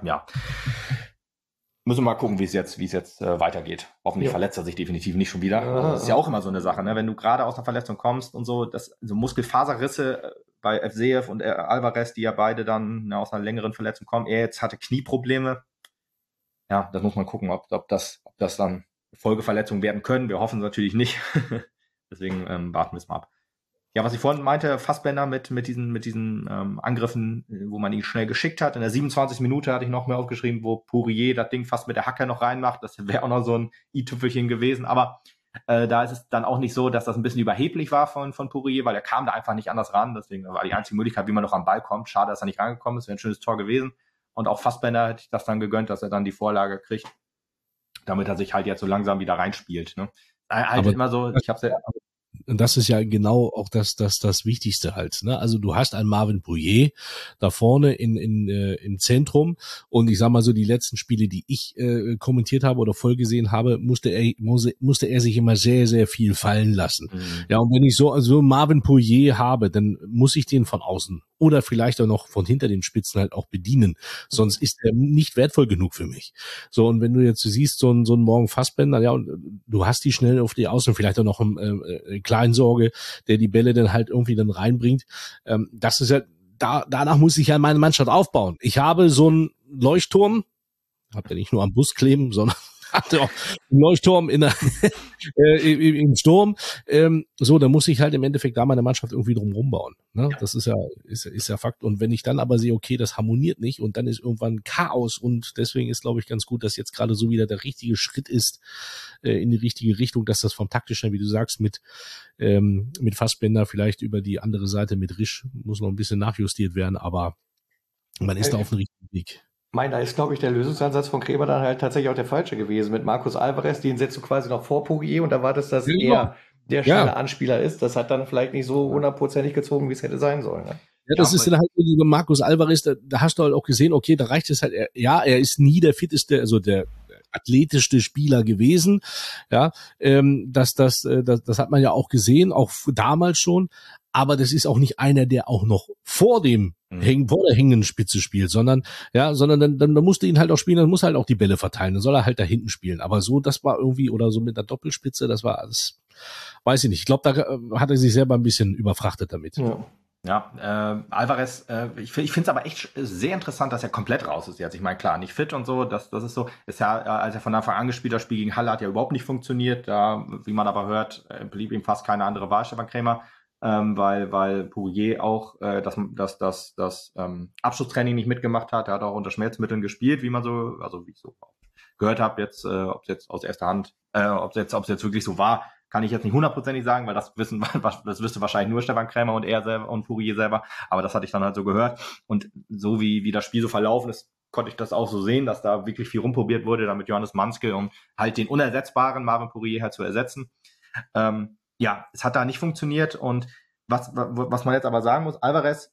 Speaker 2: müssen wir mal gucken, wie es jetzt weitergeht. Hoffentlich verletzt er sich definitiv nicht schon wieder. Das ist ja auch immer so eine Sache, ne? Wenn du gerade aus einer Verletzung kommst und so, so Muskelfaserrisse bei Evseev und Alvarez, die ja beide dann aus einer längeren Verletzung kommen. Er jetzt hatte Knieprobleme. Ja, das muss man gucken, ob das dann Folgeverletzungen werden können. Wir hoffen es natürlich nicht. Deswegen warten wir es mal ab. Ja, was ich vorhin meinte, Fassbender mit diesen Angriffen, wo man ihn schnell geschickt hat. In der 27. Minute hatte ich noch mehr aufgeschrieben, wo Pourier das Ding fast mit der Hacke noch reinmacht. Das wäre auch noch so ein i-Tüpfelchen gewesen. Aber da ist es dann auch nicht so, dass das ein bisschen überheblich war von Pourier, weil er kam da einfach nicht anders ran. Deswegen war die einzige Möglichkeit, wie man noch am Ball kommt. Schade, dass er nicht rangekommen ist. Wäre ein schönes Tor gewesen. Und auch Fassbender hätte ich das dann gegönnt, dass er dann die Vorlage kriegt, damit er sich halt jetzt so langsam wieder reinspielt. Ne? Halt immer so, ich hab's ja.
Speaker 3: Und das ist ja genau auch das Wichtigste halt. Ne? Also du hast einen Marvin Pouillet da vorne im Zentrum und ich sag mal so, die letzten Spiele, die ich kommentiert habe oder voll gesehen habe, musste er sich immer sehr, sehr viel fallen lassen. Mhm. Ja, und wenn ich so Marvin Pouillet habe, dann muss ich den von außen oder vielleicht auch noch von hinter den Spitzen halt auch bedienen. Sonst ist er nicht wertvoll genug für mich. So, und wenn du jetzt siehst, so ein Morgen Fassbender, ja, und du hast die schnell auf die Außen, vielleicht auch noch Kleinsorge, der die Bälle dann halt irgendwie dann reinbringt. Das ist ja, danach muss ich ja meine Mannschaft aufbauen. Ich habe so einen Leuchtturm, habt ihr nicht nur am Bus kleben, sondern hatte auch einen Leuchtturm im Sturm. So, da muss ich halt im Endeffekt da meine Mannschaft irgendwie drum bauen. Ne? Ja. Das ist ja Fakt. Und wenn ich dann aber sehe, okay, das harmoniert nicht und dann ist irgendwann Chaos und deswegen ist, glaube ich, ganz gut, dass jetzt gerade so wieder der richtige Schritt ist in die richtige Richtung, dass das vom taktischen, wie du sagst, mit Fassbender vielleicht über die andere Seite mit Risch muss noch ein bisschen nachjustiert werden, aber man ist da auf dem richtigen Weg.
Speaker 1: Da ist, glaube ich, der Lösungsansatz von Kremer dann halt tatsächlich auch der falsche gewesen. Mit Marcus Alvarez, den setzt du quasi noch vor Pourier und erwartest, dass er der schnelle Anspieler ist. Das hat dann vielleicht nicht so hundertprozentig gezogen, wie es hätte sein sollen. Ne?
Speaker 3: Ja, das ist dann halt über Marcus Alvarez, da hast du halt auch gesehen, okay, da reicht es halt, er ist nie der fitteste, also der athletischste Spieler gewesen, ja, das hat man ja auch gesehen, auch damals schon, aber das ist auch nicht einer, der auch noch vor der hängenden Spitze spielt, sondern dann musst du ihn halt auch spielen, dann muss halt auch die Bälle verteilen, dann soll er halt da hinten spielen, aber so, das war irgendwie, oder so mit der Doppelspitze, das war alles, weiß ich nicht, ich glaube, da hat er sich selber ein bisschen überfrachtet damit.
Speaker 2: Ja, Alvarez, ich finde es aber echt sehr interessant, dass er komplett raus ist jetzt. Ich meine, klar, nicht fit und so, das ist so. Ist ja, als er von Anfang an gespielt hat, das Spiel gegen Halle hat ja überhaupt nicht funktioniert. Da, wie man aber hört, blieb ihm fast keine andere Wahl, Stefan Krämer, weil Pourier auch das Abschlusstraining nicht mitgemacht hat. Er hat auch unter Schmerzmitteln gespielt, wie ich so gehört habe, jetzt, ob es jetzt aus erster Hand, ob es jetzt wirklich so war. Kann ich jetzt nicht hundertprozentig sagen, weil das wüsste wahrscheinlich nur Stefan Krämer und er selber und Pourier selber. Aber das hatte ich dann halt so gehört. Und so wie das Spiel so verlaufen ist, konnte ich das auch so sehen, dass da wirklich viel rumprobiert wurde, damit Johannes Manske, um halt den unersetzbaren Marvin Pourier halt zu ersetzen. Es hat da nicht funktioniert. Und was man jetzt aber sagen muss, Alvarez,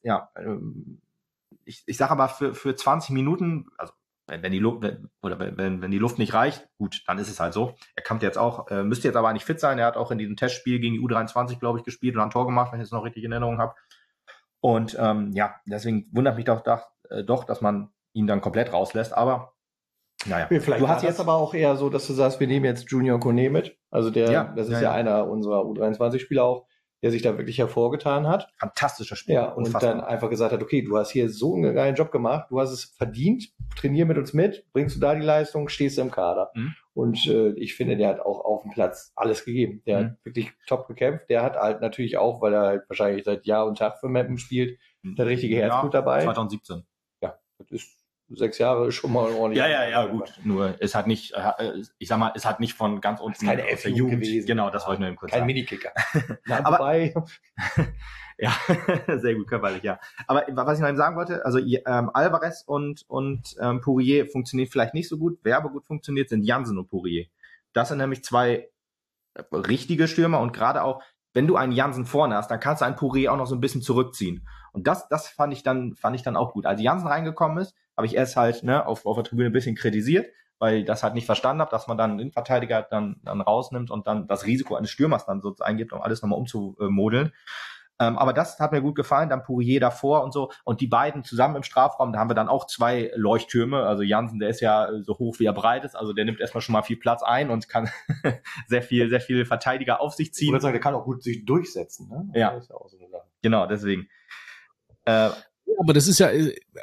Speaker 2: ich sage aber für 20 Minuten, also wenn die Luft nicht reicht, gut, dann ist es halt so. Er kommt jetzt auch, müsste jetzt aber eigentlich fit sein. Er hat auch in diesem Testspiel gegen die U23, glaube ich, gespielt und ein Tor gemacht, wenn ich es noch richtig in Erinnerung habe. Und deswegen wundert mich doch, dass man ihn dann komplett rauslässt. Aber naja.
Speaker 1: Vielleicht war jetzt aber auch eher so, dass du sagst, wir nehmen jetzt Junior Kone mit. Also das ist ja einer unserer U23-Spieler auch, der sich da wirklich hervorgetan hat.
Speaker 2: Fantastischer Spieler.
Speaker 1: Ja, und dann einfach gesagt hat, okay, du hast hier so einen geilen Job gemacht, du hast es verdient, trainier mit uns mit, bringst du da die Leistung, stehst du im Kader. Mhm. Und ich finde, der hat auch auf dem Platz alles gegeben. Der hat wirklich top gekämpft. Der hat halt natürlich auch, weil er halt wahrscheinlich seit Jahr und Tag für Meppen spielt, das richtige Herzblut dabei.
Speaker 2: 2017.
Speaker 1: Ja, das ist 6 Jahre ist schon mal ordentlich.
Speaker 2: Ja, gut. Nur es hat nicht, ich sag mal, es hat nicht von ganz unten
Speaker 1: keine
Speaker 2: aus der Jugend gewesen. Genau, das wollte ich nur eben kurz
Speaker 1: sagen. Kein Minikicker. Aber
Speaker 2: ja, sehr gut, körperlich, ja. Aber was ich noch eben sagen wollte, also Alvarez und Pourier funktioniert vielleicht nicht so gut. Wer aber gut funktioniert, sind Jansen und Pourier. Das sind nämlich zwei richtige Stürmer und gerade auch, wenn du einen Jansen vorne hast, dann kannst du einen Pourier auch noch so ein bisschen zurückziehen. Und das fand ich dann auch gut. Als Jansen reingekommen ist, habe ich erst halt auf der Tribüne ein bisschen kritisiert, weil ich das halt nicht verstanden habe, dass man dann einen Innenverteidiger dann rausnimmt und dann das Risiko eines Stürmers dann so eingibt, um alles nochmal umzumodeln. Aber das hat mir gut gefallen, dann Pourier davor und so. Und die beiden zusammen im Strafraum, da haben wir dann auch 2 Leuchttürme. Also Jansen, der ist ja so hoch, wie er breit ist. Also der nimmt erstmal schon mal viel Platz ein und kann sehr viel Verteidiger auf sich ziehen.
Speaker 1: Ich würde sagen, der kann auch gut sich durchsetzen. Ne?
Speaker 2: Ja.
Speaker 1: Das ist ja auch so eine Sache.
Speaker 2: Genau, deswegen.
Speaker 3: Aber das ist ja,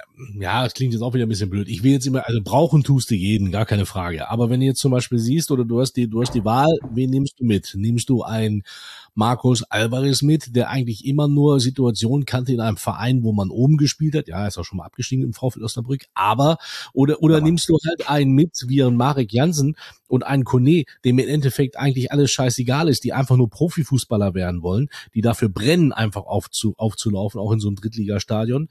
Speaker 3: das klingt jetzt auch wieder ein bisschen blöd. Ich will jetzt immer, also brauchen tust du jeden, gar keine Frage. Aber wenn du jetzt zum Beispiel siehst, oder du hast die Wahl, wen nimmst du mit? Nimmst du einen Marcos Alvarez mit, der eigentlich immer nur Situationen kannte in einem Verein, wo man oben gespielt hat? Ja, er ist auch schon mal abgestiegen im VfL Osnabrück. Aber, oder nimmst du halt einen mit, wie ein Marek Jansen und einen Kone, dem im Endeffekt eigentlich alles scheißegal ist, die einfach nur Profifußballer werden wollen, die dafür brennen, einfach aufzulaufen, auch in so einem Drittligastadion.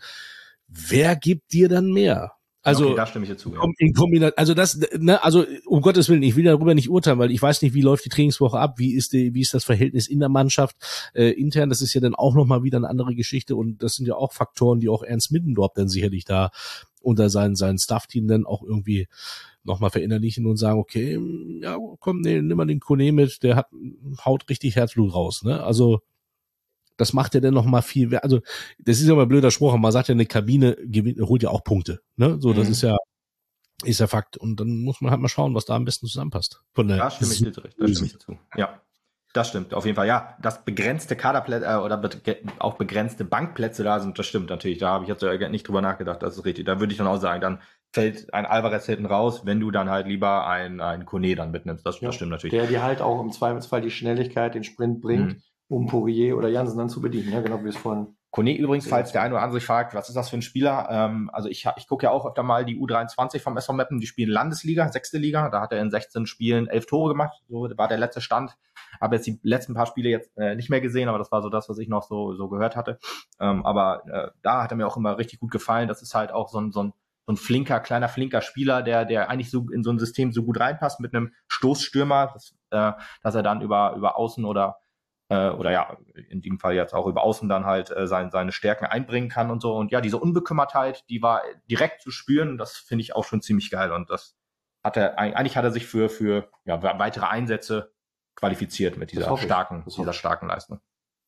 Speaker 3: Wer gibt dir dann mehr? Also,
Speaker 2: okay, da stimme ich dir zu. Ja.
Speaker 3: In Kombination, also das, ne, also um Gottes Willen, ich will darüber nicht urteilen, weil ich weiß nicht, wie läuft die Trainingswoche ab, wie ist das Verhältnis in der Mannschaft intern. Das ist ja dann auch nochmal wieder eine andere Geschichte und das sind ja auch Faktoren, die auch Ernst Middendorf dann sicherlich da unter sein Staff-Team dann auch irgendwie nochmal verinnerlichen und sagen, okay, ja, komm, nee, nimm mal den Kone mit, der haut richtig Herzblut raus, ne? Also das macht ja dann noch mal viel, also das ist ja mal ein blöder Spruch, man sagt ja, eine Kabine holt ja auch Punkte, ne? So, das ist ja Fakt. Und dann muss man halt mal schauen, was da am besten zusammenpasst.
Speaker 2: Da stimme ich dir zu. Ja, das stimmt, auf jeden Fall. Ja, dass begrenzte Kaderplätze oder auch begrenzte Bankplätze da sind, das stimmt natürlich. Da habe ich jetzt nicht drüber nachgedacht, das ist richtig. Da würde ich dann auch sagen, dann fällt ein Alvarez hinten raus, wenn du dann halt lieber einen Kone dann mitnimmst. Das stimmt natürlich.
Speaker 1: Der dir halt auch im Zweifelsfall die Schnelligkeit, den Sprint bringt, um Pourier oder Jansen dann zu bedienen. Ja, genau wie es vorhin.
Speaker 2: Kone übrigens, falls der eine oder andere sich fragt, was ist das für ein Spieler? Also ich gucke ja auch öfter mal die U23 vom SV Meppen, die spielen Landesliga, 6. Liga. Da hat er in 16 Spielen 11 Tore gemacht. So war der letzte Stand. Habe jetzt die letzten paar Spiele jetzt nicht mehr gesehen, aber das war so das, was ich noch so gehört hatte. Aber da hat er mir auch immer richtig gut gefallen. Das ist halt auch so ein kleiner Spieler, der eigentlich so in so ein System so gut reinpasst mit einem Stoßstürmer, dass er dann über Außen oder ja, in dem Fall jetzt auch über Außen dann halt seine Stärken einbringen kann und so. Und ja, diese Unbekümmertheit, die war direkt zu spüren. Das finde ich auch schon ziemlich geil. Und das hat er sich für weitere Einsätze qualifiziert mit dieser starken Leistung.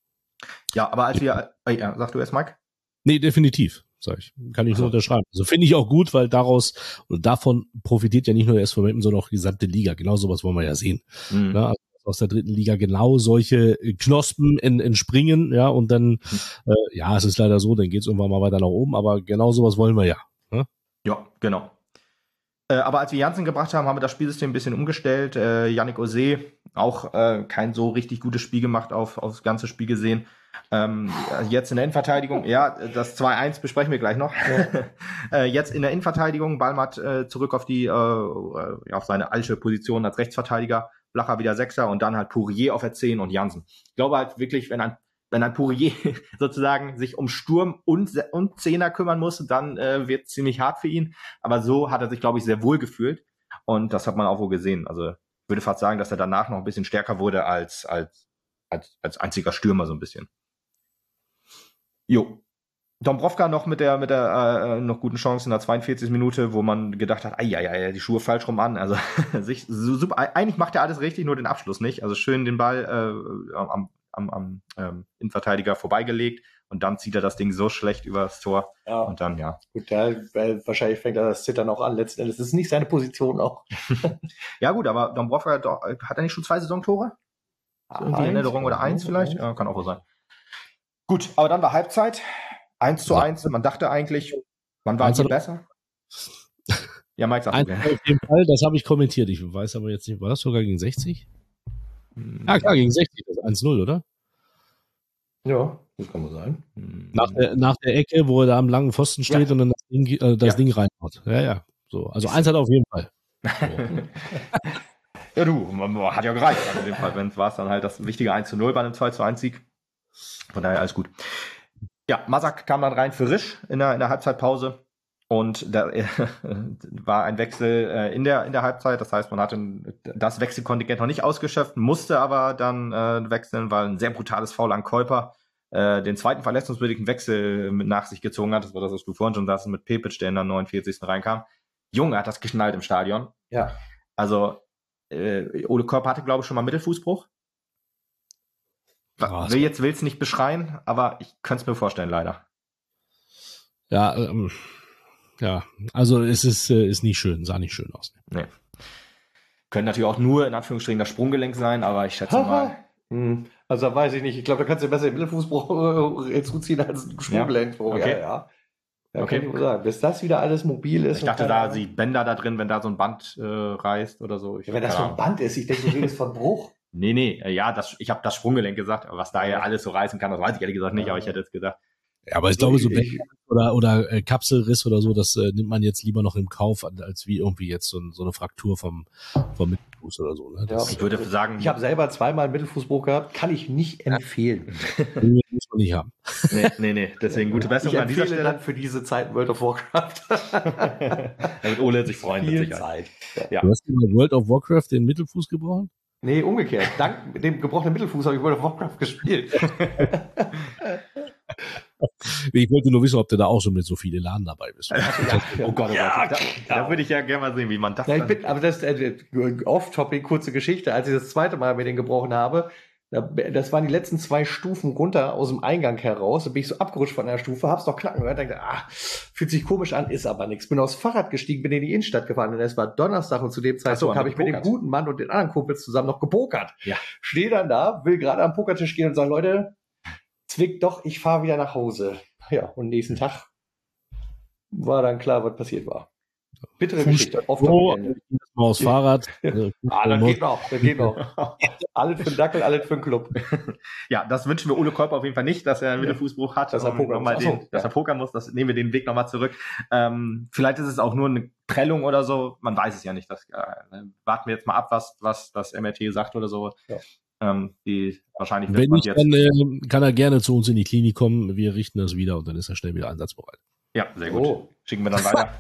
Speaker 2: Ja, aber als wir, sag du erst, Mike?
Speaker 3: Nee, definitiv, sag ich. Kann ich nur unterschreiben. Also finde ich auch gut, weil davon profitiert ja nicht nur der SV Meppen, sondern auch die gesamte Liga. Genau sowas wollen wir ja sehen. Ja, also aus der 3. Liga genau solche Knospen entspringen, ja, und dann, es ist leider so, dann geht's irgendwann mal weiter nach oben, aber genau sowas wollen wir ja. Ne?
Speaker 2: Ja, genau. Aber als wir Jansen gebracht haben, haben wir das Spielsystem ein bisschen umgestellt. Yannick Ose auch kein so richtig gutes Spiel gemacht aufs ganze Spiel gesehen. Jetzt in der Innenverteidigung, das 2-1 besprechen wir gleich noch. Jetzt in der Innenverteidigung, Ballmatt zurück auf auf seine alte Position als Rechtsverteidiger, Blacher wieder Sechser und dann halt Pourier auf der 10 und Jansen. Ich glaube halt wirklich, wenn ein Pourier sozusagen sich um Sturm und Zehner kümmern muss, dann wird es ziemlich hart für ihn. Aber so hat er sich, glaube ich, sehr wohl gefühlt. Und das hat man auch wohl gesehen. Also ich würde fast sagen, dass er danach noch ein bisschen stärker wurde als einziger Stürmer so ein bisschen. Jo. Dombrovka noch mit der noch guten Chance in der 42. Minute, wo man gedacht hat, die Schuhe falsch rum an. Also super, eigentlich macht er alles richtig, nur den Abschluss nicht. Also schön den Ball am Innenverteidiger vorbeigelegt und dann zieht er das Ding so schlecht übers Tor. Ja. Und dann,
Speaker 1: Gut, weil wahrscheinlich fängt er das Zittern auch an. Letzten Endes ist es nicht seine Position auch.
Speaker 2: Ja gut, aber Dombrovka hat er nicht schon 2 Saisontore? Irgendwie in Erinnerung oder 1 vielleicht? Ja, kann auch wohl sein. Gut, aber dann war Halbzeit. 1:1. Man dachte eigentlich, man war viel besser. Ja, Mike sagt
Speaker 3: auf jeden Fall, das habe ich kommentiert. Ich weiß aber jetzt nicht, war das sogar gegen 60? Ja, klar, gegen 60, das ist 1:0, oder?
Speaker 1: Ja, Das kann man sagen.
Speaker 3: Nach der Ecke, wo er da am langen Pfosten steht und dann das Ding reinhaut. Ja. So. Also eins hat er auf jeden Fall. So.
Speaker 2: Ja, man hat ja gereicht. Also in dem Fall, wenn es war, dann halt das wichtige 1:0 bei einem 2:1-Sieg. Von daher alles gut. Ja, Masak kam dann rein für Risch in der Halbzeitpause. Und da war ein Wechsel in der Halbzeit. Das heißt, man hatte das Wechselkontingent noch nicht ausgeschöpft, musste aber dann wechseln, weil ein sehr brutales Foul an Kuiper den zweiten verletzungsbedingten Wechsel nach sich gezogen hat. Das war das, was du vorhin schon sagst, mit Pepic, der in der 49. reinkam. Junge, hat das geschnallt im Stadion.
Speaker 1: Ja.
Speaker 2: Also, Ole Kuiper hatte, glaube ich, schon mal Mittelfußbruch. Will es nicht beschreien, aber ich könnte es mir vorstellen, leider.
Speaker 3: Ja, also es ist nicht schön, sah nicht schön aus.
Speaker 2: Nee. Können natürlich auch nur in Anführungsstrichen das Sprunggelenk sein, aber ich schätze mal.
Speaker 1: Also weiß ich nicht. Ich glaube, da kannst du besser den Mittelfußbruch zuziehen als ein Sprunggelenk.
Speaker 2: Ja? Okay.
Speaker 1: Ja, kann ich nur sagen. Bis das wieder alles mobil ist.
Speaker 2: Ich dachte, da sind Bänder da drin, wenn da so ein Band reißt oder so.
Speaker 1: Wenn das so ein Band ist, ich denke, du redest von Bruch.
Speaker 2: Nee, ja, ich habe das Sprunggelenk gesagt, aber was da ja alles so reißen kann, das weiß ich ehrlich gesagt nicht, aber ich hätte es gesagt.
Speaker 3: Ja, aber ich glaube, so oder Kapselriss oder so, das nimmt man jetzt lieber noch im Kauf, als wie irgendwie jetzt so eine Fraktur vom Mittelfuß oder so. Ne?
Speaker 2: Ich würde sagen,
Speaker 1: ich habe selber zweimal einen Mittelfußbruch gehabt, kann ich nicht empfehlen.
Speaker 3: Muss man nicht haben.
Speaker 2: Nee, deswegen gute Besserung
Speaker 1: ich
Speaker 2: an dieser Stelle.
Speaker 1: Dann für diese Zeit World of Warcraft.
Speaker 2: Damit Ole sich freuen mit Sicherheit.
Speaker 3: Ja. Du hast mal World of Warcraft den Mittelfuß gebrochen?
Speaker 1: Nee, umgekehrt. Dank dem gebrochenen Mittelfuß habe ich World of Warcraft gespielt.
Speaker 3: Ich wollte nur wissen, ob du da auch so mit so vielen Laden dabei bist.
Speaker 2: Oh Gott. Da würde ich ja gerne mal sehen, wie man das
Speaker 1: aber das off-topic, kurze Geschichte. Als ich das zweite Mal mit denen gebrochen habe, das waren die letzten 2 Stufen runter aus dem Eingang heraus. Da bin ich so abgerutscht von einer Stufe, hab's doch knacken gehört, dachte, fühlt sich komisch an, ist aber nichts. Bin aufs Fahrrad gestiegen, bin in die Innenstadt gefahren und es war Donnerstag und zu dem Zeitpunkt habe ich mit dem guten Mann und den anderen Kumpels zusammen noch gepokert.
Speaker 2: Ja.
Speaker 1: Stehe dann da, will gerade am Pokertisch gehen und sage, Leute, zwickt doch, ich fahre wieder nach Hause. Ja, und nächsten Tag war dann klar, was passiert war. Bittere Geschichte.
Speaker 3: Aufs Fahrrad.
Speaker 1: Das geht noch. Alles für den Dackel, alles für den Club.
Speaker 2: Ja, das wünschen wir Ole Kuiper auf jeden Fall nicht, dass er einen Mittelfußbruch hat.
Speaker 1: Dass er pokern muss.
Speaker 2: Dass er pokern muss, das nehmen wir den Weg nochmal zurück. Vielleicht ist es auch nur eine Prellung oder so. Man weiß es ja nicht. Warten wir jetzt mal ab, was das MRT sagt oder so. Ja. Die wahrscheinlich
Speaker 3: wenn nicht, dann kann er gerne zu uns in die Klinik kommen. Wir richten das wieder und dann ist er schnell wieder einsatzbereit.
Speaker 2: Ja, sehr gut. Schicken wir dann weiter.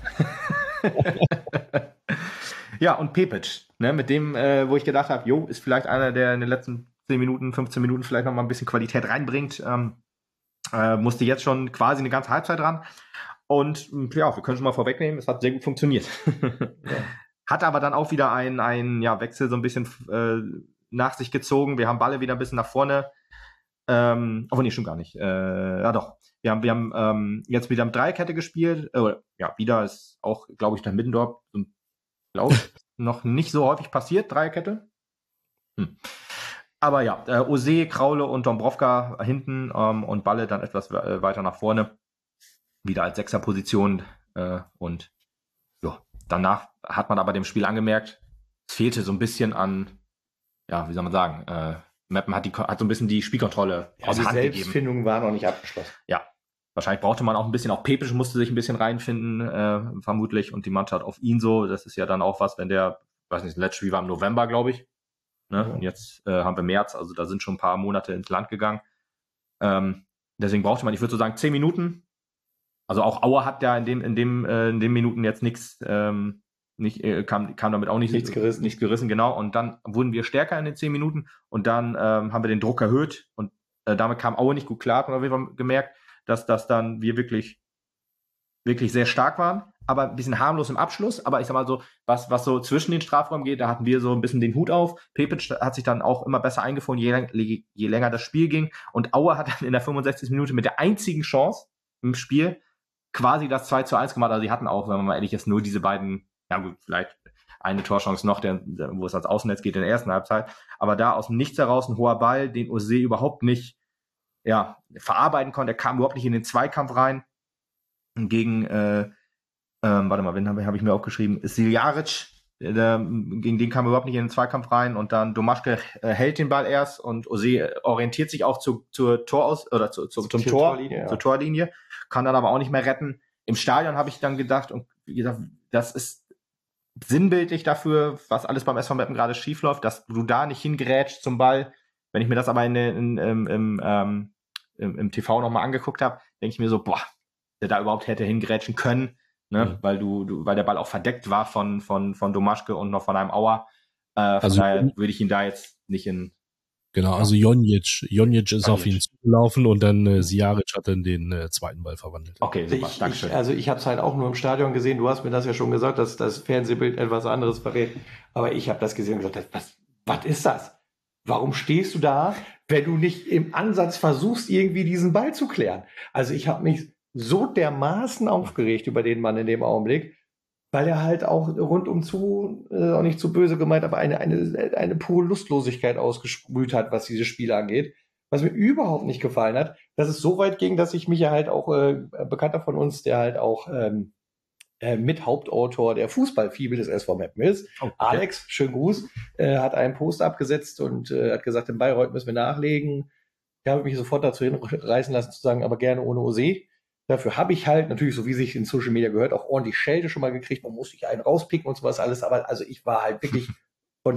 Speaker 2: Ja, und Pepic, ne, mit dem, wo ich gedacht habe, ist vielleicht einer, der in den letzten 10 Minuten, 15 Minuten vielleicht noch mal ein bisschen Qualität reinbringt, musste jetzt schon quasi eine ganze Halbzeit ran. Und ja, wir können schon mal vorwegnehmen, es hat sehr gut funktioniert. Hat aber dann auch wieder ein Wechsel so ein bisschen nach sich gezogen. Wir haben Balle wieder ein bisschen nach vorne. Aber nee, stimmt gar nicht. Ja doch. Wir haben jetzt wieder mit Dreierkette gespielt. Wieder ist auch, glaube ich, nach Middendorf noch nicht so häufig passiert, Dreierkette. Aber ja, Ose, Kraule und Dombrovka hinten und Balle dann etwas weiter nach vorne. Wieder als Sechserposition. Und ja, danach hat man aber dem Spiel angemerkt, es fehlte so ein bisschen an, wie soll man sagen, Meppen hat so ein bisschen die Spielkontrolle
Speaker 1: aus der Hand gegeben. Die Selbstfindung war noch nicht abgeschlossen.
Speaker 2: Ja, wahrscheinlich brauchte man auch ein bisschen, auch Pepic musste sich ein bisschen reinfinden, vermutlich, und die Mannschaft auf ihn so. Das ist ja dann auch was, wenn der, weiß nicht, das letzte Spiel war im November, glaube ich. Ne? Und jetzt haben wir März, also da sind schon ein paar Monate ins Land gegangen. Deswegen brauchte man, ich würde so sagen, 10 Minuten. Also auch Auer hat ja in den Minuten jetzt nichts, kam damit auch nichts gerissen, genau. Und dann wurden wir stärker in den 10 Minuten und dann haben wir den Druck erhöht und damit kam Aue nicht gut klar. Und auf jeden Fall gemerkt, dass dann wir wirklich, wirklich sehr stark waren, aber ein bisschen harmlos im Abschluss. Aber ich sag mal so, was so zwischen den Strafräumen geht, da hatten wir so ein bisschen den Hut auf. Pepic hat sich dann auch immer besser eingefunden, je länger das Spiel ging. Und Aue hat dann in der 65. Minute mit der einzigen Chance im Spiel quasi das 2:1 gemacht. Also sie hatten auch, wenn man mal ehrlich ist, nur diese beiden, ja gut, vielleicht eine Torchance noch, wo es ans Außennetz geht in der ersten Halbzeit. Aber da aus dem Nichts heraus ein hoher Ball, den Ose überhaupt nicht verarbeiten konnte. Er kam überhaupt nicht in den Zweikampf rein. Gegen, wen habe ich mir aufgeschrieben? Siljaric, gegen den kam er überhaupt nicht in den Zweikampf rein und dann Domaschke hält den Ball erst und Ose orientiert sich auch zum Tor, zur Torlinie, kann dann aber auch nicht mehr retten. Im Stadion habe ich dann gedacht, und wie gesagt, das ist sinnbildlich dafür, was alles beim SV Meppen gerade schief läuft, dass du da nicht hingerätscht zum Ball. Wenn ich mir das aber im TV nochmal angeguckt habe, denke ich mir so, boah, der da überhaupt hätte hingerätschen können, ne? Weil weil der Ball auch verdeckt war von Domaschke und noch von einem Auer. Von daher würde ich ihn da jetzt nicht in...
Speaker 3: Genau, also Jonjic ist auf ihn zugelaufen und dann Sijaric hat dann den zweiten Ball verwandelt.
Speaker 1: Okay, super, Dankeschön. Ich habe es halt auch nur im Stadion gesehen, du hast mir das ja schon gesagt, dass das Fernsehbild etwas anderes verrät, aber ich habe das gesehen und gesagt, was ist das? Warum stehst du da, wenn du nicht im Ansatz versuchst, irgendwie diesen Ball zu klären? Also ich habe mich so dermaßen aufgeregt über den Mann in dem Augenblick, weil er halt auch rundum auch nicht zu böse gemeint, aber eine pure Lustlosigkeit ausgesprüht hat, was dieses Spiel angeht. Was mir überhaupt nicht gefallen hat, dass es so weit ging, dass ich mich ja halt auch, Bekannter von uns, der halt auch Mithauptautor der Fußballfibel des SV Meppen ist, okay. Alex, schönen Gruß, hat einen Post abgesetzt und hat gesagt, in Bayreuth müssen wir nachlegen. Ich habe mich sofort dazu hinreißen lassen zu sagen, aber gerne ohne Ose. Dafür habe ich halt, natürlich, so wie sich in Social Media gehört, auch ordentlich Schelte schon mal gekriegt. Man muss sich einen rauspicken und sowas alles. Aber also ich war halt wirklich von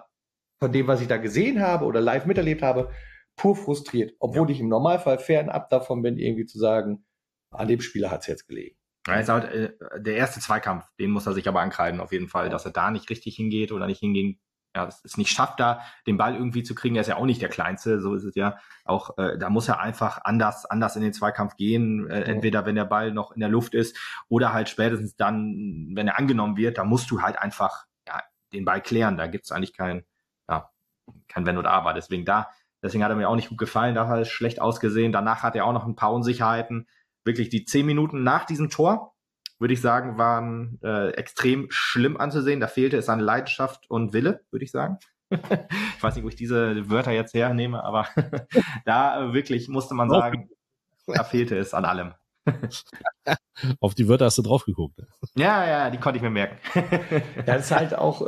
Speaker 1: dem, was ich da gesehen habe oder live miterlebt habe, pur frustriert. Obwohl ich im Normalfall fernab davon bin, irgendwie zu sagen, an dem Spieler hat es jetzt gelegen.
Speaker 2: Ja, ist halt, der erste Zweikampf, den muss er sich aber ankreiden auf jeden Fall, dass er da nicht richtig hingeht oder nicht hingehen. Ja, es nicht schafft, da den Ball irgendwie zu kriegen. Er ist ja auch nicht der Kleinste, so ist es ja. Auch da muss er einfach anders in den Zweikampf gehen. Entweder wenn der Ball noch in der Luft ist oder halt spätestens dann, wenn er angenommen wird, da musst du halt einfach den Ball klären. Da gibt's eigentlich kein Wenn und Aber. Deswegen hat er mir auch nicht gut gefallen. Da hat er schlecht ausgesehen. Danach hat er auch noch ein paar Unsicherheiten. Wirklich die 10 Minuten nach diesem Tor, würde ich sagen, waren extrem schlimm anzusehen. Da fehlte es an Leidenschaft und Wille, würde ich sagen. Ich weiß nicht, wo ich diese Wörter jetzt hernehme, aber da wirklich musste man sagen, da fehlte es an allem.
Speaker 3: Auf die Wörter hast du drauf geguckt. Ne?
Speaker 2: Ja, die konnte ich mir merken.
Speaker 1: Das ist halt auch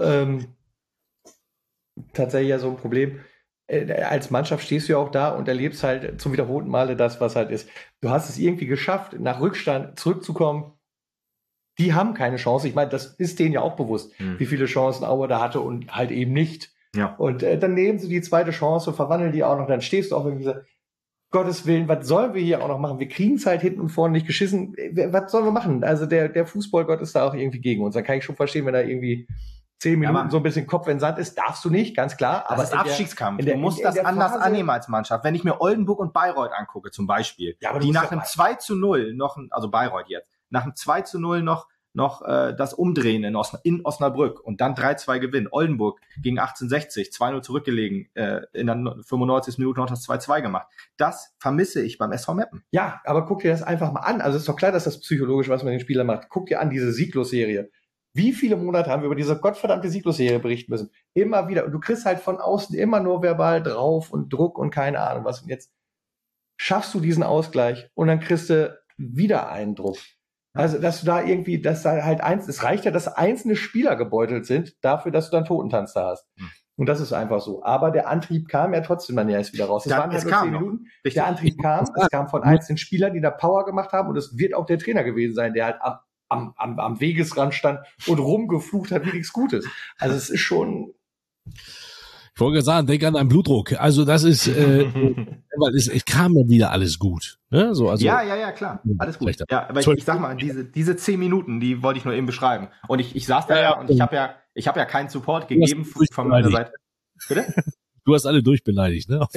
Speaker 1: tatsächlich ja so ein Problem. Als Mannschaft stehst du ja auch da und erlebst halt zum wiederholten Male das, was halt ist. Du hast es irgendwie geschafft, nach Rückstand zurückzukommen. Die haben keine Chance. Ich meine, das ist denen ja auch bewusst, wie viele Chancen Aue da hatte und halt eben nicht. Ja. Und dann nehmen sie die zweite Chance, verwandeln die auch noch. Dann stehst du auch irgendwie so, Gottes Willen, was sollen wir hier auch noch machen? Wir kriegen es halt hinten und vorne nicht geschissen. Was sollen wir machen? Also der Fußballgott ist da auch irgendwie gegen uns. Dann kann ich schon verstehen, wenn da irgendwie 10 Minuten so ein bisschen Kopf in den Sand ist, darfst du nicht, ganz klar.
Speaker 2: Aber das ist Abstiegskampf. Du musst das anders annehmen als Mannschaft. Wenn ich mir Oldenburg und Bayreuth angucke zum Beispiel, die nach einem 2:0 also Bayreuth jetzt, nach einem 2:0 noch das Umdrehen in Osnabrück und dann 3:2 gewinnen. Oldenburg gegen 1860, 2:0 zurückgelegen, in der 95. Minute noch das 2:2 gemacht. Das vermisse ich beim SV Meppen.
Speaker 1: Ja, aber guck dir das einfach mal an. Also es ist doch klar, dass das psychologisch was man den Spielern macht. Guck dir an, diese Sieglos-Serie. Wie viele Monate haben wir über diese gottverdammte Sieglos-Serie berichten müssen? Immer wieder. Und du kriegst halt von außen immer nur verbal drauf und Druck und keine Ahnung was. Und jetzt schaffst du diesen Ausgleich und dann kriegst du wieder einen Druck. Also, dass du da irgendwie, dass da halt es reicht ja, dass einzelne Spieler gebeutelt sind, dafür, dass du dann Totentanz da hast. Und das ist einfach so. Aber der Antrieb kam ja trotzdem dann erst wieder raus. Es waren halt nur 10 Minuten. Richtig. Der Antrieb kam, es kam von einzelnen Spielern, die da Power gemacht haben und es wird auch der Trainer gewesen sein, der halt am Wegesrand stand und rumgeflucht hat wie nichts Gutes. Also es ist schon...
Speaker 3: Ich wollte sagen, denk an deinen Blutdruck. Also das ist, weil es kam ja wieder alles gut. Ne? So, also,
Speaker 2: ja, klar. Alles gut. Ja, aber ich sag mal, diese 10 Minuten, die wollte ich nur eben beschreiben. Und ich saß da und ich habe ja keinen Support gegeben von meiner Seite. Bitte?
Speaker 3: Du hast alle durchbeleidigt, ne?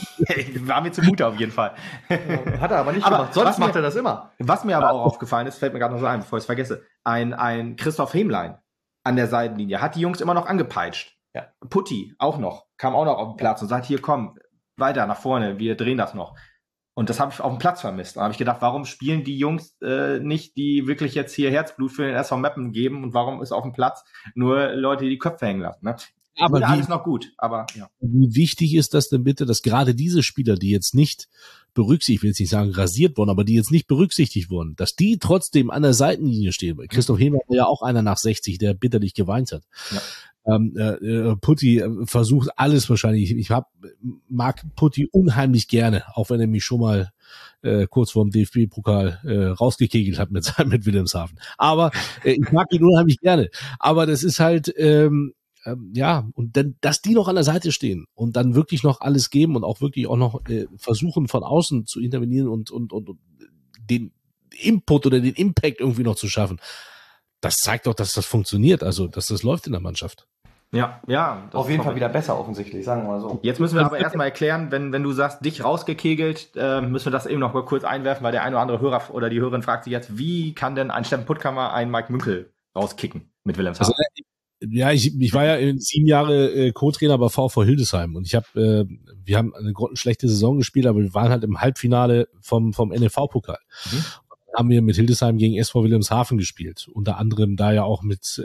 Speaker 2: War mir zumute auf jeden Fall.
Speaker 1: Hat er aber nicht gemacht. Sonst macht er das immer.
Speaker 2: Was mir aber auch aufgefallen ist, fällt mir gerade noch so ein, bevor ich es vergesse. Ein Christoph Hemlein an der Seitenlinie hat die Jungs immer noch angepeitscht. Ja. Putti auch noch, kam auch noch auf den Platz und sagt, hier komm, weiter nach vorne, wir drehen das noch. Und das habe ich auf dem Platz vermisst. Da habe ich gedacht, warum spielen die Jungs nicht, die wirklich jetzt hier Herzblut für den SV Meppen geben und warum ist auf dem Platz nur Leute, die Köpfe hängen lassen. Ne?
Speaker 3: aber
Speaker 2: alles noch gut, aber ja.
Speaker 3: Wie wichtig ist das denn bitte, dass gerade diese Spieler, die jetzt nicht berücksichtigt, ich will jetzt nicht sagen rasiert wurden, aber die jetzt nicht berücksichtigt wurden, dass die trotzdem an der Seitenlinie stehen. Weil Christoph Hehmer war ja auch einer nach 60, der bitterlich geweint hat. Ja. Putti versucht alles wahrscheinlich. Mag Putti unheimlich gerne, auch wenn er mich schon mal kurz vorm DFB-Pokal rausgekegelt hat mit Wilhelmshaven. Aber ich mag ihn unheimlich gerne. Aber das ist halt ja, und dann, dass die noch an der Seite stehen und dann wirklich noch alles geben und auch wirklich auch noch versuchen von außen zu intervenieren und den Input oder den Impact irgendwie noch zu schaffen. Das zeigt doch, dass das funktioniert, also dass das läuft in der Mannschaft.
Speaker 2: Ja.
Speaker 1: Auf jeden Fall wieder besser offensichtlich, sagen wir mal so.
Speaker 2: Jetzt müssen wir aber erstmal erklären, wenn du sagst, dich rausgekegelt, müssen wir das eben noch mal kurz einwerfen, weil der eine oder andere Hörer oder die Hörerin fragt sich jetzt, wie kann denn ein Steffen Puttkammer einen Mike Münkel rauskicken mit Wilhelmshaven?
Speaker 3: Also, ja, ich war ja 7 Jahre Co-Trainer bei VfL Hildesheim und wir haben eine grottenschlechte Saison gespielt, aber wir waren halt im Halbfinale vom NFV-Pokal. Haben wir mit Hildesheim gegen SV Wilhelmshaven gespielt. Unter anderem da ja auch mit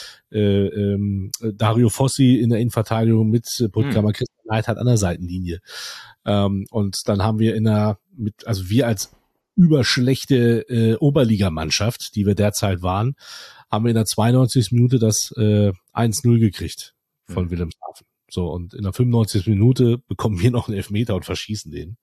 Speaker 3: Dario Fossi in der Innenverteidigung, mit Puttkammer, Christian Neidhardt an der Seitenlinie. Und dann haben wir also wir als überschlechte Oberligamannschaft, die wir derzeit waren, haben wir in der 92. Minute das 1-0 gekriegt von Wilhelmshaven. So, und in der 95. Minute bekommen wir noch einen Elfmeter und verschießen den.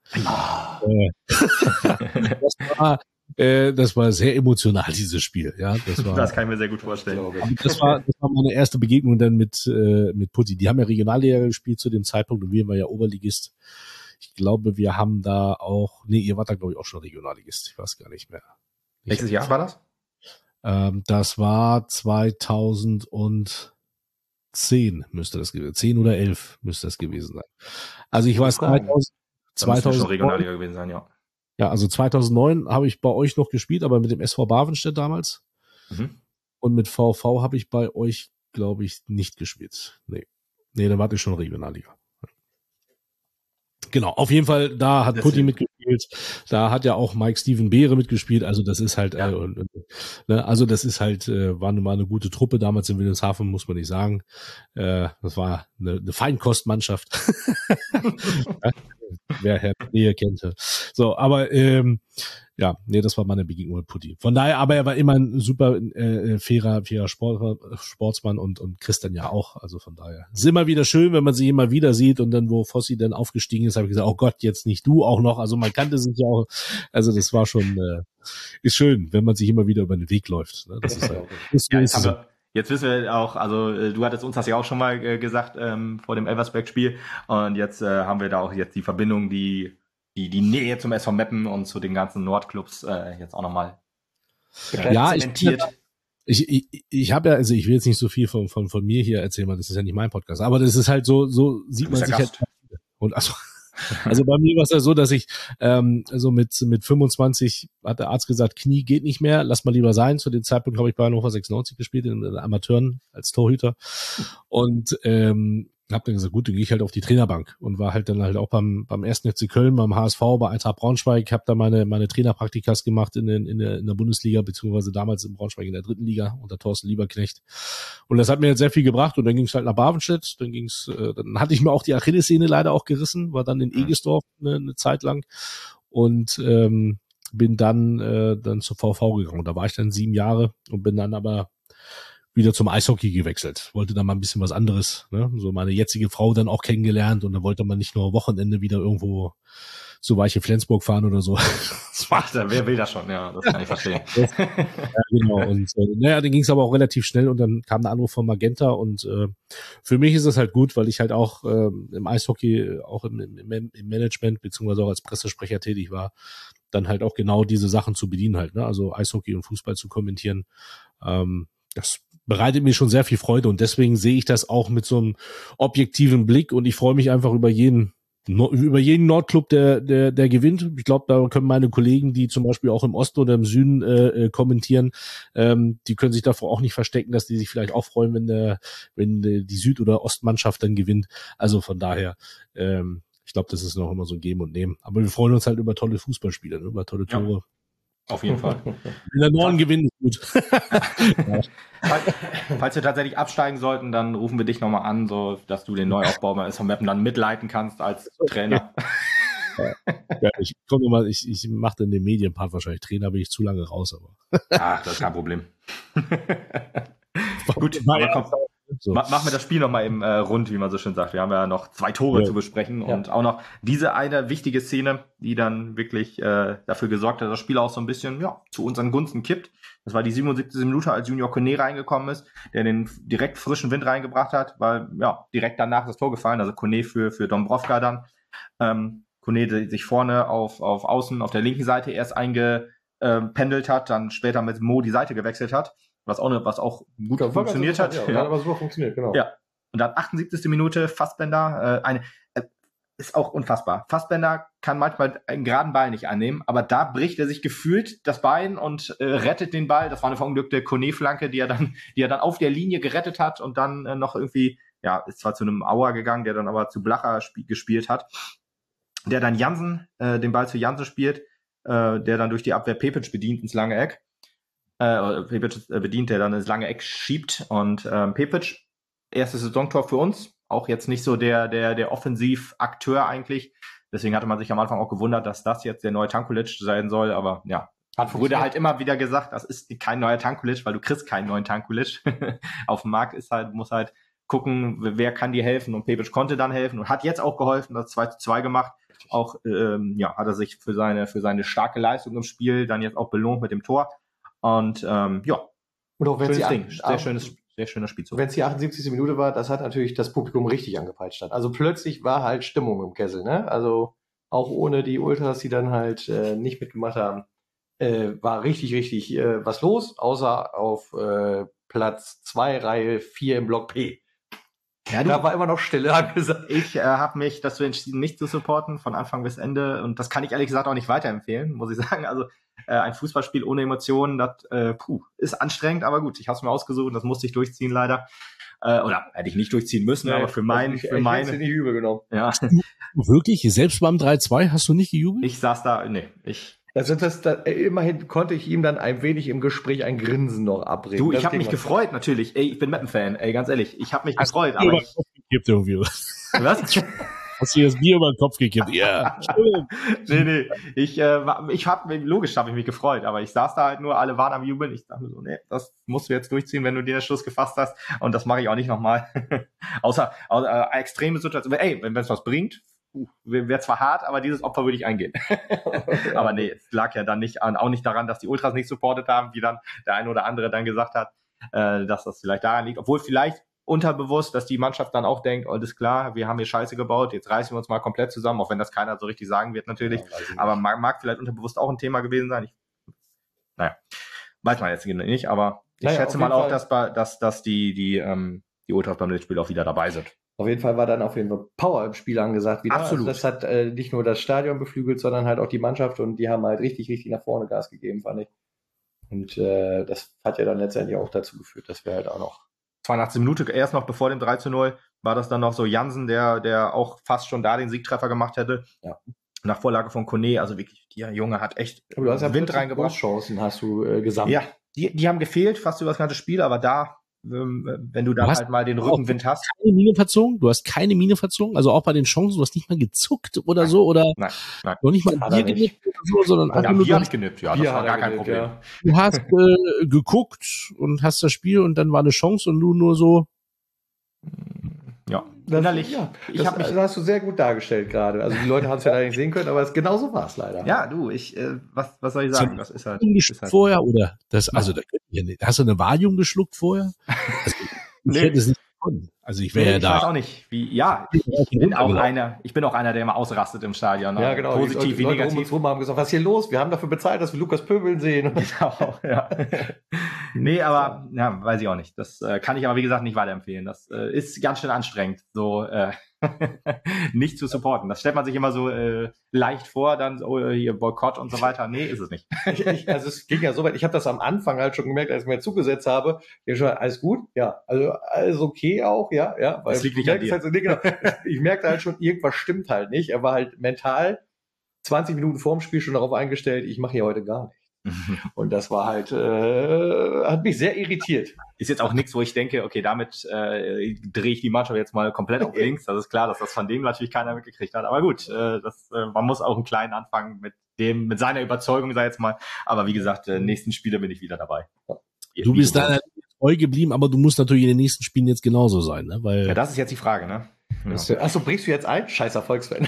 Speaker 3: Das war sehr emotional, dieses Spiel. Ja,
Speaker 2: das kann ich mir sehr gut vorstellen.
Speaker 3: Das war meine erste Begegnung dann mit Putti. Die haben ja Regionalliga gespielt zu dem Zeitpunkt und wir waren ja Oberligist. Ich glaube, wir haben da auch, ihr wart da glaube ich auch schon Regionalligist. Ich weiß gar nicht mehr.
Speaker 2: Welches Jahr war das?
Speaker 3: Das war 2010 müsste das gewesen sein. 10 oder 11 müsste das gewesen sein. Also ich weiß 2000
Speaker 2: schon Regionalliga gewesen sein, ja.
Speaker 3: Ja, also 2009 habe ich bei euch noch gespielt, aber mit dem SV Bavenstedt damals. Und mit VV habe ich bei euch, glaube ich, nicht gespielt. Nee, dann warte ich schon Regionalliga. Genau, auf jeden Fall, da hat Putti mitgespielt, da hat ja auch Mike Steven Beere mitgespielt, also das ist halt, also das ist halt, war eine gute Truppe damals in Wilhelmshaven, muss man nicht sagen. Das war eine Feinkostmannschaft. Wer Herr Nähe kennt. So, aber das war meine Begegnung mit Putti. Von daher, aber er war immer ein super fairer Sportsmann und Christian ja auch. Also von daher ist immer wieder schön, wenn man sich immer wieder sieht und dann, wo Fossi dann aufgestiegen ist, habe ich gesagt, oh Gott, jetzt nicht du auch noch. Also man kannte sich ja auch. Also das war schon, ist schön, wenn man sich immer wieder über den Weg läuft. Ne? Das ist halt,
Speaker 2: Jetzt wissen wir auch, also du hattest uns das ja auch schon mal gesagt vor dem Elversberg-Spiel und jetzt haben wir da auch jetzt die Verbindung, die Nähe zum SV Meppen und zu den ganzen Nordclubs jetzt auch nochmal
Speaker 3: zementiert. Ich habe ja, also ich will jetzt nicht so viel von mir hier erzählen, weil das ist ja nicht mein Podcast, aber das ist halt so sieht man sich halt. Und also bei mir war es ja so, dass ich so mit 25 hat der Arzt gesagt, Knie geht nicht mehr, lass mal lieber sein. Zu dem Zeitpunkt habe ich bei Hannover 96 gespielt, in den Amateuren als Torhüter. Und habe dann gesagt, gut, dann gehe ich halt auf die Trainerbank und war halt dann halt auch beim 1. FC Köln, beim HSV, bei Eintracht Braunschweig, habe da meine Trainerpraktikas gemacht in der Bundesliga, beziehungsweise damals in Braunschweig in der 3. Liga unter Thorsten Lieberknecht. Und das hat mir jetzt sehr viel gebracht und dann ging es halt nach Barvenstedt, dann hatte ich mir auch die Achillessehne leider auch gerissen, war dann in Egesdorf eine Zeit lang und bin dann zur VV gegangen. Und da war ich dann 7 Jahre und bin dann aber wieder zum Eishockey gewechselt. Wollte dann mal ein bisschen was anderes, ne? So meine jetzige Frau dann auch kennengelernt und dann wollte man nicht nur Wochenende wieder irgendwo zu Weiche Flensburg fahren oder so.
Speaker 2: Wer will das schon? Ja, das kann ich verstehen.
Speaker 3: Ja, genau. Und dann ging es aber auch relativ schnell und dann kam der Anruf von Magenta und für mich ist das halt gut, weil ich halt auch im Eishockey, auch im Management beziehungsweise auch als Pressesprecher tätig war, dann halt auch genau diese Sachen zu bedienen halt, ne? Also Eishockey und Fußball zu kommentieren. Das bereitet mir schon sehr viel Freude und deswegen sehe ich das auch mit so einem objektiven Blick und ich freue mich einfach über jeden Nordclub, der gewinnt. Ich glaube, da können meine Kollegen, die zum Beispiel auch im Osten oder im Süden kommentieren, die können sich davor auch nicht verstecken, dass die sich vielleicht auch freuen, wenn die Süd- oder Ostmannschaft dann gewinnt. Also von daher, ich glaube, das ist noch immer so ein Geben und Nehmen. Aber wir freuen uns halt über tolle Fußballspiele, über tolle Tore.
Speaker 2: Auf jeden Fall.
Speaker 3: In der Norden gewinnen ist gut.
Speaker 2: Falls wir tatsächlich absteigen sollten, dann rufen wir dich nochmal an, so dass du den Neuaufbau mal vom Mappen dann mitleiten kannst als Trainer.
Speaker 3: Ja, ich mache dann den Medienpart wahrscheinlich. Trainer bin ich zu lange raus, aber.
Speaker 2: Ach, das ist kein Problem. Gut, aber komm. So. Machen wir das Spiel nochmal eben rund, wie man so schön sagt. Wir haben ja noch 2 Tore zu besprechen und auch noch diese eine wichtige Szene, die dann wirklich dafür gesorgt hat, dass das Spiel auch so ein bisschen zu unseren Gunsten kippt. Das war die 77. Minute, als Junior Kone reingekommen ist, der den direkt frischen Wind reingebracht hat, weil direkt danach das Tor gefallen, also Kone für Dombrovka dann. Kone sich vorne auf Außen auf der linken Seite erst eingependelt hat, dann später mit Mo die Seite gewechselt hat. Was auch gut funktioniert hat.
Speaker 1: Ja, aber super funktioniert, genau.
Speaker 2: Ja. Und dann 78. Minute, Fassbender, ist auch unfassbar. Fassbender kann manchmal einen geraden Ball nicht annehmen, aber da bricht er sich gefühlt das Bein und rettet den Ball. Das war eine verunglückte Kone-Flanke, die er dann auf der Linie gerettet hat und dann noch irgendwie, ist zwar zu einem Auer gegangen, der dann aber zu Blacher gespielt hat. Der dann den Ball zu Jansen spielt, der dann durch die Abwehr Pepic bedient ins lange Eck. Pepic bedient, der dann ins lange Eck schiebt und Pepic, erstes Saisontor für uns, auch jetzt nicht so der Offensivakteur eigentlich, deswegen hatte man sich am Anfang auch gewundert, dass das jetzt der neue Tankulic sein soll, aber wurde halt immer wieder gesagt, das ist kein neuer Tankulic, weil du kriegst keinen neuen Tankulic. Auf dem Markt muss halt gucken, wer kann dir helfen und Pepic konnte dann helfen und hat jetzt auch geholfen, das 2:2 gemacht. Auch hat er sich für seine starke Leistung im Spiel dann jetzt auch belohnt mit dem Tor. Und
Speaker 1: und auch wenn
Speaker 2: sehr schöner Spielzug.
Speaker 1: Wenn es die 78. Minute war, das hat natürlich das Publikum richtig angepeitscht. Also plötzlich war halt Stimmung im Kessel, ne? Also auch ohne die Ultras, die dann halt nicht mitgemacht haben, war richtig was los, außer auf Platz 2, Reihe 4 im Block P. Ja, da war immer noch Stille angesagt.
Speaker 2: Ich habe mich dazu entschieden, nicht zu supporten, von Anfang bis Ende. Und das kann ich ehrlich gesagt auch nicht weiterempfehlen, muss ich sagen. Also ein Fußballspiel ohne Emotionen, das ist anstrengend, aber gut, ich habe es mir ausgesucht und das musste ich durchziehen leider. Oder hätte ich nicht durchziehen müssen, aber für meine...
Speaker 1: Ich hätte nicht übel genommen.
Speaker 2: Ja.
Speaker 3: Wirklich? Selbst beim 3:2 hast du nicht gejubelt?
Speaker 2: Ich saß da,
Speaker 1: immerhin konnte ich ihm dann ein wenig im Gespräch ein Grinsen noch abbringen.
Speaker 2: Du, ich habe mich gefreut, natürlich. Ey, ich bin Meppen-Fan, ganz ehrlich. Ich habe mich gefreut.
Speaker 3: Aber über den Kopf gekippt irgendwie.
Speaker 2: Was?
Speaker 3: Hast du das Bier über den Kopf gekippt? Ja.
Speaker 2: Nee. Logisch habe ich mich gefreut, aber ich saß da halt nur, alle waren am Jubeln. Ich dachte mir so, nee, das musst du jetzt durchziehen, wenn du dir den Schluss gefasst hast. Und das mache ich auch nicht nochmal. außer extreme Situation. Ey, wenn es was bringt, wäre zwar hart, aber dieses Opfer würde ich eingehen. Aber nee, es lag ja dann auch nicht daran, dass die Ultras nicht supportet haben, wie dann der eine oder andere dann gesagt hat, dass das vielleicht daran liegt. Obwohl vielleicht unterbewusst, dass die Mannschaft dann auch denkt, alles klar, wir haben hier Scheiße gebaut, jetzt reißen wir uns mal komplett zusammen, auch wenn das keiner so richtig sagen wird natürlich. Ja, aber mag vielleicht unterbewusst auch ein Thema gewesen sein. Weiß man jetzt nicht, aber ich schätze mal auch, dass die Ultras beim nächsten Spiel auch wieder dabei sind.
Speaker 1: Auf jeden Fall war dann Power im Spiel angesagt wieder.
Speaker 2: Absolut.
Speaker 1: Also das hat nicht nur das Stadion beflügelt, sondern halt auch die Mannschaft und die haben halt richtig nach vorne Gas gegeben, fand ich. Und das hat ja dann letztendlich auch dazu geführt, dass wir halt auch noch
Speaker 2: 82 Minute, erst noch bevor dem 3:0, war das dann noch so Jansen, der auch fast schon da den Siegtreffer gemacht hätte. Ja. Nach Vorlage von Kone, also wirklich, der Junge hat echt
Speaker 1: Wind reingebracht. Chancen hast du gesammelt.
Speaker 2: Ja, die haben gefehlt, fast über das ganze Spiel, aber da, wenn du dann halt mal den Rückenwind hast.
Speaker 3: Du hast keine Miene verzogen, also auch bei den Chancen, du hast nicht mal gezuckt oder so, oder
Speaker 2: nein.
Speaker 3: noch nicht mal ein Bier genippt oder so, sondern
Speaker 2: einfach nur... Bier habe ich genippt, das war gar kein Problem. Ja.
Speaker 3: Du hast geguckt und hast das Spiel und dann war eine Chance und du nur so...
Speaker 2: Ja,
Speaker 1: innerlich. Ja, das hast du sehr gut dargestellt gerade. Also die Leute haben es ja leider nicht sehen können, aber genauso war es leider.
Speaker 2: Ja, du, was soll ich sagen? Das ist halt
Speaker 3: vorher oder das, also da hast du eine Valium geschluckt vorher? Also, ich hätte es nicht gefunden. Also ich wäre da.
Speaker 2: Ich weiß auch nicht. Ich bin auch einer, der immer ausrastet im Stadion.
Speaker 1: Ja, genau.
Speaker 2: Positiv wie negativ.
Speaker 1: Um uns rum haben gesagt, was ist hier los? Wir haben dafür bezahlt, dass wir Lukas Pöbeln sehen.
Speaker 2: Genau, ja. Nee, aber weiß ich auch nicht. Das kann ich aber, wie gesagt, nicht weiterempfehlen. Das ist ganz schön anstrengend, so nicht zu supporten. Das stellt man sich immer so leicht vor, dann hier Boykott und so weiter. Nee, ist es nicht.
Speaker 1: Also es ging ja so weit, ich habe das am Anfang halt schon gemerkt, als ich mir zugesetzt habe, schon, alles gut? Ja, also alles okay auch, ja.
Speaker 2: Weil das liegt nicht an dir.
Speaker 1: Halt so, nee, genau. Ich merkte halt schon, irgendwas stimmt halt nicht. Er war halt mental 20 Minuten vorm Spiel schon darauf eingestellt, ich mache hier heute gar nichts. Und das war halt, hat mich sehr irritiert.
Speaker 2: Ist jetzt auch nichts, wo ich denke, okay, damit drehe ich die Mannschaft jetzt mal komplett auf links. Das ist klar, dass das von dem natürlich keiner mitgekriegt hat. Aber gut, man muss auch einen kleinen anfangen mit seiner Überzeugung, sag ich jetzt mal. Aber wie gesagt, nächsten Spiele bin ich wieder dabei.
Speaker 3: Du bist da treu geblieben, aber du musst natürlich in den nächsten Spielen jetzt genauso sein, ne? Weil
Speaker 2: ja, das ist jetzt die Frage, ne?
Speaker 1: Ja. Achso, bringst du jetzt ein? Scheiß Erfolgsfan.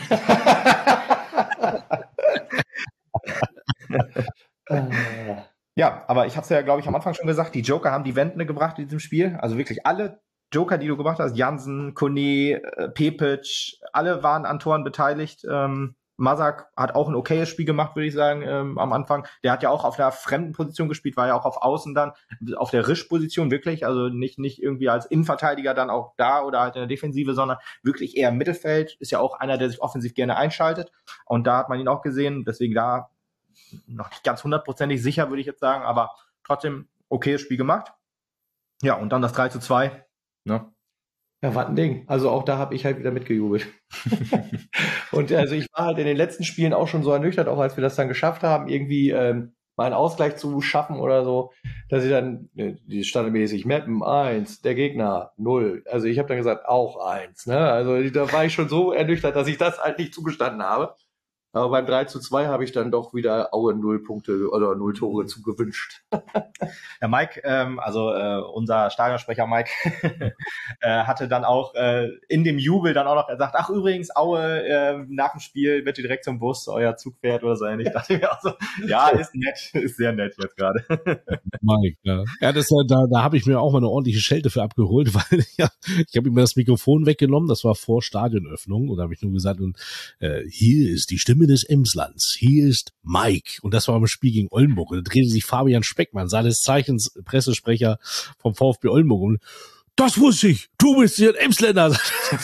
Speaker 2: Ja, aber ich habe es ja, glaube ich, am Anfang schon gesagt, die Joker haben die Wende gebracht in diesem Spiel. Also wirklich alle Joker, die du gemacht hast, Jansen, Kone, Pepic, alle waren an Toren beteiligt. Mazak hat auch ein okayes Spiel gemacht, würde ich sagen, am Anfang. Der hat ja auch auf einer fremden Position gespielt, war ja auch auf Außen dann, auf der Risch-Position wirklich, also nicht irgendwie als Innenverteidiger dann auch da oder halt in der Defensive, sondern wirklich eher im Mittelfeld. Ist ja auch einer, der sich offensiv gerne einschaltet. Und da hat man ihn auch gesehen, deswegen da noch nicht ganz hundertprozentig sicher, würde ich jetzt sagen, aber trotzdem okayes Spiel gemacht. Ja, und dann das 3:2. Ne?
Speaker 1: Ja, war ein Ding. Also auch da habe ich halt wieder mitgejubelt. Und also ich war halt in den letzten Spielen auch schon so ernüchtert, auch als wir das dann geschafft haben, irgendwie mal einen Ausgleich zu schaffen oder so, dass ich dann, die standardmäßig, Mappen 1, der Gegner 0. Also ich habe dann gesagt, auch 1. Ne? Also da war ich schon so ernüchtert, dass ich das halt nicht zugestanden habe. Aber beim 3:2 habe ich dann doch wieder Aue 0 Punkte oder 0 Tore zugewünscht.
Speaker 2: Ja, Mike, unser Stadionsprecher Mike, hatte dann auch in dem Jubel dann auch noch gesagt, ach übrigens, Aue, nach dem Spiel wird ihr direkt zum Bus, euer Zug fährt oder so ähnlich. Ich dachte mir auch so, ja, ist nett, ist sehr nett jetzt gerade.
Speaker 3: Mike, ja. Ja, da habe ich mir auch mal eine ordentliche Schelte für abgeholt, weil ja, ich habe ihm das Mikrofon weggenommen, das war vor Stadionöffnung und da habe ich nur gesagt, und hier ist die Stimme des Emslands, hier ist Mike. Und das war beim Spiel gegen Oldenburg. Und da drehte sich Fabian Speckmann, seines Zeichens Pressesprecher vom VfB Oldenburg. Und das wusste ich, du bist hier ein Emsländer.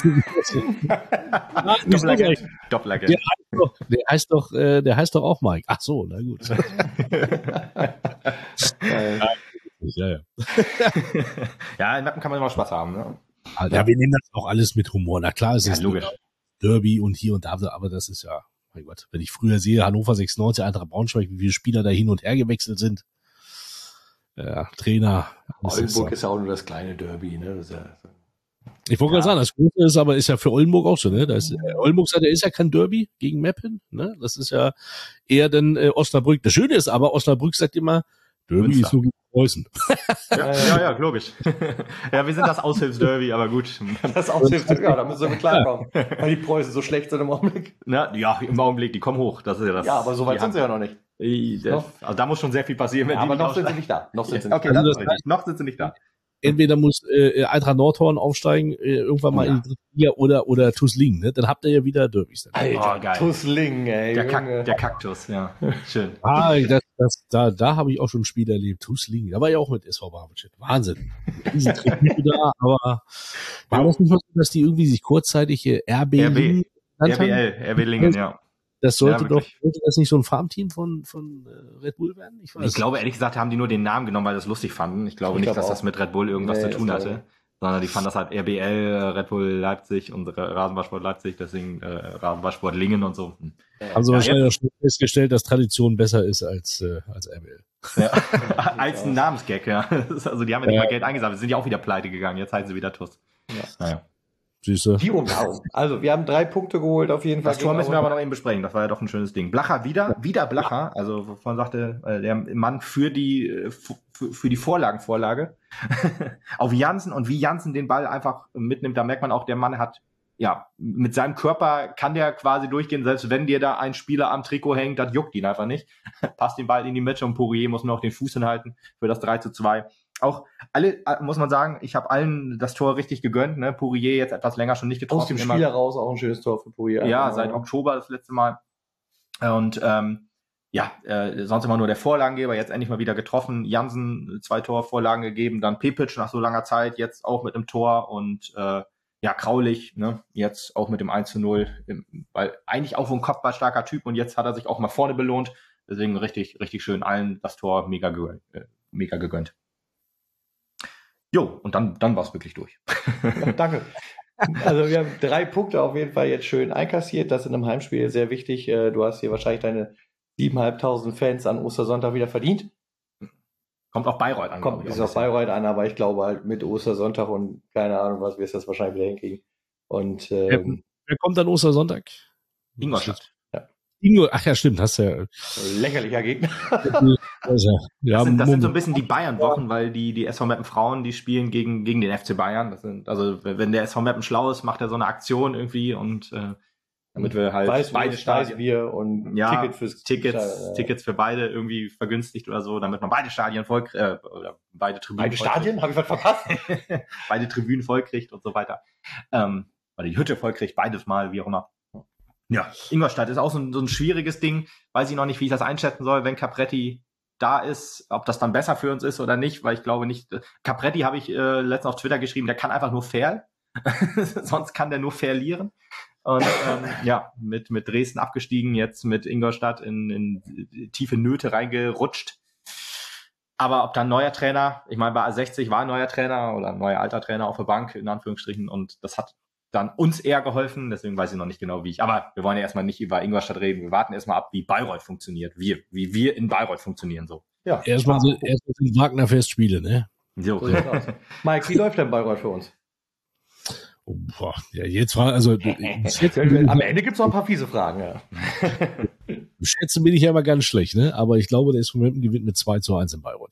Speaker 2: Doppelagent.
Speaker 3: Der heißt doch auch Mike. Ach so, na gut. Ja.
Speaker 2: Ja, in Mappen kann man immer Spaß haben, ne?
Speaker 3: Ja, wir nehmen das auch alles mit Humor. Na klar, es ist
Speaker 2: logisch.
Speaker 3: Derby und hier und da, aber das ist ja, mein Gott, wenn ich früher sehe, Hannover 96, Eintracht Braunschweig, wie viele Spieler da hin und her gewechselt sind. Ja, Trainer.
Speaker 1: Oldenburg ist ja auch nur das kleine Derby, ne? Das ist ja,
Speaker 3: ich wollte gerade sagen, das Große ist aber, ist ja für Oldenburg auch so, ne? Oldenburg ist ja kein Derby gegen Meppen, ne? Das ist ja eher dann Osnabrück. Das Schöne ist aber, Osnabrück sagt immer, Derby
Speaker 2: Münster.
Speaker 3: ist nur gegen Preußen.
Speaker 2: Ja, logisch. Ja, wir sind das Aushilfsderby, aber gut.
Speaker 1: das Aushilfsderby, ja, da müssen wir mit klarkommen. Weil die Preußen so schlecht sind im Augenblick.
Speaker 2: Na, ja, im Augenblick, die kommen hoch. Das ist ja das.
Speaker 1: Ja, aber so weit sind sie ja noch nicht.
Speaker 2: Also da muss schon sehr viel passieren.
Speaker 1: Ja, aber noch sind sie nicht da. Noch sind sie nicht
Speaker 2: da. Noch sind sie nicht da.
Speaker 3: Entweder muss Eintracht Nordhorn aufsteigen, irgendwann mal in die dritte Liga oder Tusslingen, ne? Dann habt ihr ja wieder Derbys. Dann.
Speaker 1: Alter, geil. Tusslingen, ey.
Speaker 2: Der Kaktus, ja. Schön.
Speaker 3: Da habe ich auch schon ein Spiel erlebt. Tusslingen. Da war ja auch mit SV Barbeschett. Wahnsinn. Diese Tribüne da, aber war das nicht mal so, dass die irgendwie sich kurzzeitig RB Lingen
Speaker 2: RB Lingen, ja.
Speaker 3: Das sollte das nicht so ein Farmteam von Red Bull werden?
Speaker 2: Ich glaube, ehrlich gesagt, haben die nur den Namen genommen, weil sie es lustig fanden. Ich glaube nicht, dass das mit Red Bull irgendwas zu tun hatte, sondern die fanden das halt RBL, Red Bull Leipzig und Rasenballsport Leipzig, deswegen Rasenballsport Lingen und so.
Speaker 3: Haben sie wahrscheinlich auch schon festgestellt, dass Tradition besser ist als RBL.
Speaker 2: Ja. Als ein Namensgag, ja. Also die haben ja nicht mal Geld eingesammelt, sind ja auch wieder pleite gegangen, jetzt heißen sie wieder TuS.
Speaker 1: Ja.
Speaker 2: Naja.
Speaker 3: Süße.
Speaker 1: Also, wir haben 3 Punkte geholt, auf jeden Fall.
Speaker 2: Das Tor müssen wir aber noch eben besprechen. Das war ja doch ein schönes Ding. Blacher wieder Blacher. Also, wovon sagte der Mann für die Vorlage. Auf Jansen und wie Jansen den Ball einfach mitnimmt, da merkt man auch, der Mann hat, ja, mit seinem Körper kann der quasi durchgehen, selbst wenn dir da ein Spieler am Trikot hängt, das juckt ihn einfach nicht. Passt den Ball in die Mitte und Poirier muss nur noch den Fuß hinhalten für das 3:2. Auch alle, muss man sagen, ich habe allen das Tor richtig gegönnt. Ne? Poirier jetzt etwas länger schon nicht getroffen.
Speaker 1: Aus dem Spiel heraus auch ein schönes Tor für Poirier.
Speaker 2: Ja, seit Oktober das letzte Mal. Und sonst immer nur der Vorlagengeber, jetzt endlich mal wieder getroffen. Jansen 2 Torvorlagen gegeben, dann Pepic nach so langer Zeit, jetzt auch mit einem Tor und Kraulich, ne? Jetzt auch mit dem 1:0, weil eigentlich auch so ein kopfballstarker Typ und jetzt hat er sich auch mal vorne belohnt. Deswegen richtig, richtig schön allen das Tor mega gegönnt. Jo, und dann war es wirklich durch.
Speaker 1: Ja, danke. Also wir haben 3 Punkte auf jeden Fall jetzt schön einkassiert. Das in einem Heimspiel sehr wichtig. Du hast hier wahrscheinlich deine 7.500 Fans an Ostersonntag wieder verdient.
Speaker 2: Kommt auf Bayreuth an.
Speaker 1: Kommt bis auf Bayreuth an, aber ich glaube halt mit Ostersonntag und keine Ahnung was, wir es das wahrscheinlich wieder hinkriegen. Und
Speaker 3: wer kommt an Ostersonntag?
Speaker 2: Ingolstadt.
Speaker 3: Ach ja, stimmt, hast ja.
Speaker 1: Lächerlicher Gegner.
Speaker 2: Das sind so ein bisschen die Bayern-Wochen, weil die SV Meppen Frauen, die spielen gegen den FC Bayern. Also wenn der SV Meppen schlau ist, macht er so eine Aktion irgendwie und damit wir halt beide Stadien
Speaker 1: Bier und
Speaker 2: Tickets für beide irgendwie vergünstigt oder so, damit man beide Stadien voll oder beide Tribünen.
Speaker 1: Beide Stadien? Habe ich was verpasst?
Speaker 2: Beide Tribünen voll kriegt und so weiter. Oder die Hütte voll kriegt, beides mal, wie auch immer. Ja, Ingolstadt ist auch so ein schwieriges Ding. Weiß ich noch nicht, wie ich das einschätzen soll, wenn Capretti da ist, ob das dann besser für uns ist oder nicht, weil ich glaube nicht. Capretti habe ich letztens auf Twitter geschrieben, der kann einfach nur fair. Sonst kann der nur verlieren. Und mit Dresden abgestiegen, jetzt mit Ingolstadt in tiefe Nöte reingerutscht. Aber ob da ein neuer Trainer, ich meine, bei A60 war ein neuer Trainer oder ein neuer alter Trainer auf der Bank, in Anführungsstrichen, und das hat dann uns eher geholfen, deswegen weiß ich noch nicht genau, wie ich. Aber wir wollen ja erstmal nicht über Ingolstadt reden, wir warten erstmal ab, wie Bayreuth funktioniert, wie wir in Bayreuth funktionieren, so.
Speaker 3: Ja. Erstmal sind Wagner-Festspiele, ne?
Speaker 1: So. Mike, wie läuft denn Bayreuth für uns?
Speaker 3: Oh, boah, ja, jetzt war, also
Speaker 1: am Ende gibt es noch ein paar fiese Fragen, ja.
Speaker 3: Schätzen bin ich ja immer ganz schlecht, ne? Aber ich glaube, der SV Meppen gewinnt mit 2-1 in Bayreuth.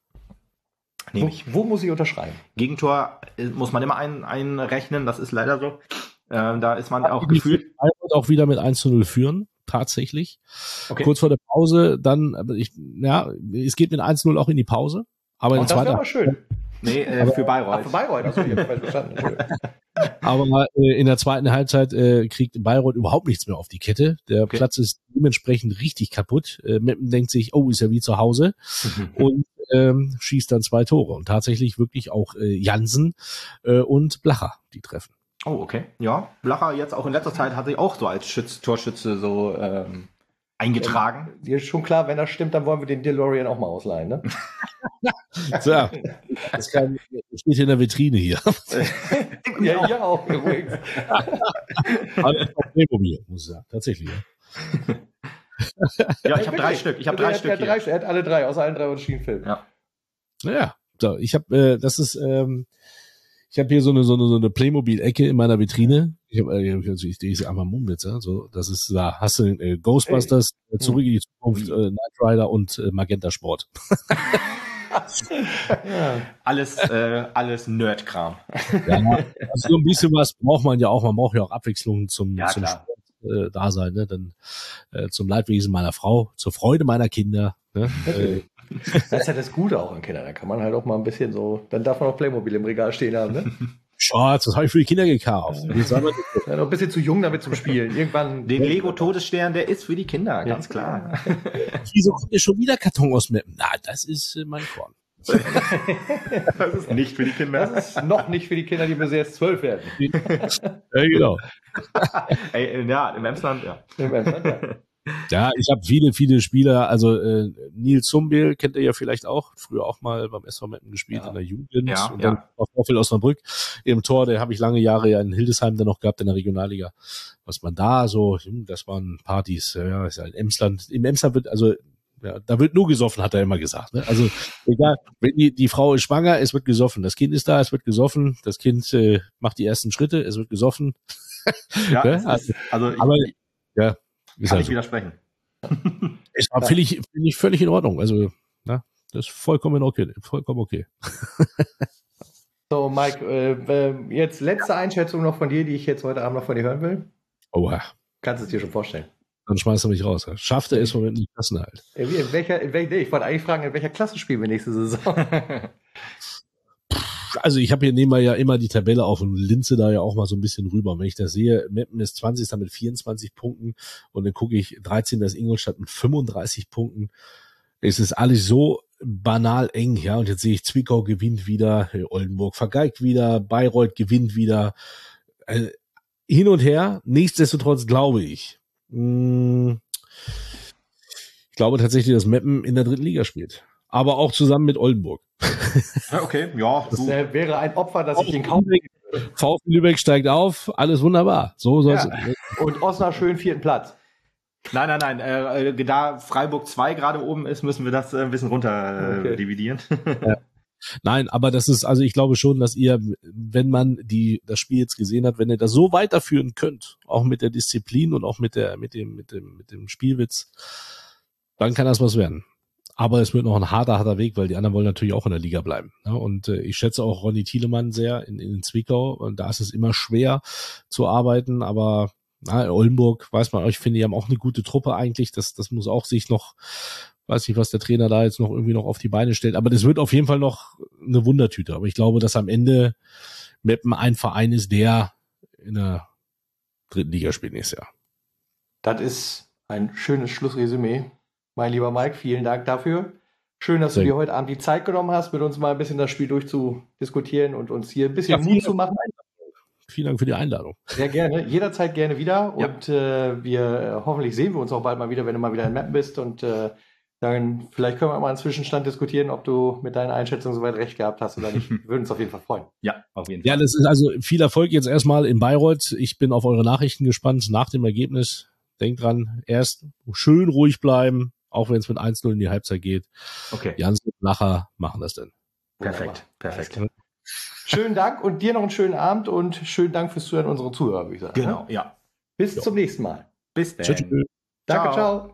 Speaker 1: Wo muss ich unterschreiben?
Speaker 2: Gegentor muss man immer einrechnen, das ist leider so. Da ist man auch gefühlt.
Speaker 3: Bayreuth auch wieder mit 1-0 führen, tatsächlich. Okay. Kurz vor der Pause, dann, es geht mit 1-0 auch in die Pause. Aber in
Speaker 1: das wäre aber schön.
Speaker 2: Nee, für Bayreuth.
Speaker 1: Für Bayreuth, also ich habe verstanden.
Speaker 3: Aber in der zweiten Halbzeit kriegt Bayreuth überhaupt nichts mehr auf die Kette. Der Platz ist dementsprechend richtig kaputt. Meppen denkt sich, ist ja wie zu Hause und schießt dann 2 Tore. Und tatsächlich wirklich auch Jansen und Blacher, die treffen.
Speaker 2: Oh, okay. Ja, Blacher jetzt auch in letzter Zeit hat sich auch so als Torschütze so eingetragen.
Speaker 1: Dir ist schon klar, wenn das stimmt, dann wollen wir den DeLorean auch mal ausleihen, ne?
Speaker 3: So, das steht in der Vitrine hier.
Speaker 1: Ja, hier auch, übrigens.
Speaker 3: Playmobil, muss ich sagen, tatsächlich.
Speaker 2: Ja, ich habe 3 Stück. Ich habe 3 Stück.
Speaker 1: Er hat alle 3, aus allen 3 unterschiedlichen Filmen.
Speaker 2: Ja.
Speaker 3: Naja, so, ich habe, ich habe hier so eine Playmobil-Ecke in meiner Vitrine. Ich drehe einmal Mumbitz, ja, so, das ist, da hast du Ghostbusters, Zurück in die Zukunft, Knight Rider und Magenta Sport.
Speaker 2: Ja. Alles Nerdkram.
Speaker 3: Ja, also so ein bisschen was braucht man ja auch. Man braucht ja auch Abwechslung zum Sport Dasein, ne? Dann zum Leidwesen meiner Frau, zur Freude meiner Kinder. Ne?
Speaker 1: Das ist ja das Gute auch an Kindern. Da kann man halt auch mal ein bisschen so, dann darf man auch Playmobil im Regal stehen haben, ne?
Speaker 3: Schatz, das habe ich für die Kinder gekauft.
Speaker 1: Ja, noch ein bisschen zu jung damit zum Spielen. Irgendwann.
Speaker 2: Den Lego-Todesstern, der ist für die Kinder, ganz klar.
Speaker 3: Wieso kommt hier schon wieder Karton aus Meppen? Na, das ist mein Korn.
Speaker 2: Das ist nicht für die Kinder.
Speaker 1: Das ist noch nicht für die Kinder, die bis jetzt 12 werden.
Speaker 3: Ja, genau.
Speaker 2: Im Emsland, ja. Im Emsland, ja.
Speaker 3: Ja, ich habe viele Spieler, also Nils Zumbiel kennt ihr ja vielleicht auch, früher auch mal beim SV Meppen gespielt in der Jugend und dann auf Vorfeld Osnabrück im Tor, der habe ich lange Jahre ja in Hildesheim dann noch gehabt in der Regionalliga. Was man da so, das waren Partys, ja, ist ja im Emsland wird, also ja, da wird nur gesoffen, hat er immer gesagt. Ne? Also egal, wenn die Frau ist schwanger, es wird gesoffen, das Kind ist da, es wird gesoffen, das Kind macht die ersten Schritte, es wird gesoffen.
Speaker 2: Ja,
Speaker 3: ne? Aber ja.
Speaker 2: Kann ich widersprechen.
Speaker 3: Es war finde ich völlig in Ordnung. Also, na, das ist vollkommen okay. Vollkommen okay.
Speaker 1: So, Mike, jetzt letzte Einschätzung noch von dir, die ich jetzt heute Abend noch von dir hören will.
Speaker 3: Oha.
Speaker 1: Kannst du es dir schon vorstellen?
Speaker 3: Dann schmeißt er mich raus. Schafft er es Moment in die Klassenhalt?
Speaker 1: Ich wollte eigentlich fragen, in welcher Klasse spielen wir nächste Saison?
Speaker 3: Also ich habe hier nehmen wir ja immer die Tabelle auf und linse da ja auch mal so ein bisschen rüber. Und wenn ich das sehe, Meppen ist 20. mit 24 Punkten und dann gucke ich 13. ist Ingolstadt mit 35 Punkten. Es ist alles so banal eng, ja. Und jetzt sehe ich, Zwickau gewinnt wieder, Oldenburg vergeigt wieder, Bayreuth gewinnt wieder. Hin und her. Nichtsdestotrotz glaube ich glaube tatsächlich, dass Meppen in der 3. Liga spielt. Aber auch zusammen mit Oldenburg.
Speaker 2: Okay, ja.
Speaker 1: Das wäre ein Opfer, das ich in Kauf nehme.
Speaker 3: VfB Lübeck steigt auf, alles wunderbar. So soll's.
Speaker 1: Ja. Und Osnabrück schön 4. Platz.
Speaker 2: Nein. Da Freiburg 2 gerade oben ist, müssen wir das ein bisschen runter dividieren.
Speaker 3: Ja. Nein, aber das ist, also ich glaube schon, dass ihr, wenn man das Spiel jetzt gesehen hat, wenn ihr das so weiterführen könnt, auch mit der Disziplin und auch mit dem Spielwitz, dann kann das was werden. Aber es wird noch ein harter Weg, weil die anderen wollen natürlich auch in der Liga bleiben. Ne? Und ich schätze auch Ronny Thielemann sehr in Zwickau. Und da ist es immer schwer zu arbeiten. Aber Oldenburg, weiß man, ich finde, die haben auch eine gute Truppe eigentlich. Das muss auch sich noch, weiß nicht, was der Trainer da jetzt noch irgendwie noch auf die Beine stellt. Aber das wird auf jeden Fall noch eine Wundertüte. Aber ich glaube, dass am Ende Meppen ein Verein ist, der in der 3. Liga spielt nächstes Jahr.
Speaker 1: Das ist ein schönes Schlussresümee. Mein lieber Mike, vielen Dank dafür. Schön, dass du dir heute Abend die Zeit genommen hast, mit uns mal ein bisschen das Spiel durchzudiskutieren und uns hier ein bisschen Mut zu machen.
Speaker 3: Vielen Dank für die Einladung.
Speaker 1: Sehr gerne, jederzeit gerne wieder. Ja. Und hoffentlich sehen wir uns auch bald mal wieder, wenn du mal wieder in Meppen bist. Und dann vielleicht können wir mal einen Zwischenstand diskutieren, ob du mit deiner Einschätzung soweit recht gehabt hast oder nicht. Wir würden uns auf jeden Fall freuen.
Speaker 2: Ja, auf jeden Fall.
Speaker 3: Ja, das ist also viel Erfolg jetzt erstmal in Bayreuth. Ich bin auf eure Nachrichten gespannt nach dem Ergebnis. Denkt dran, erst schön ruhig bleiben, auch wenn es mit 1-0 in die Halbzeit geht.
Speaker 2: Okay.
Speaker 3: Jans und Lacher machen das denn.
Speaker 2: Perfekt.
Speaker 1: Schönen Dank und dir noch einen schönen Abend und schönen Dank fürs Zuhören unserer Zuhörer, würde ich sagen.
Speaker 2: Genau, ja.
Speaker 1: Bis zum nächsten Mal.
Speaker 2: Bis dann.
Speaker 3: Tschüss.
Speaker 1: Danke, ciao.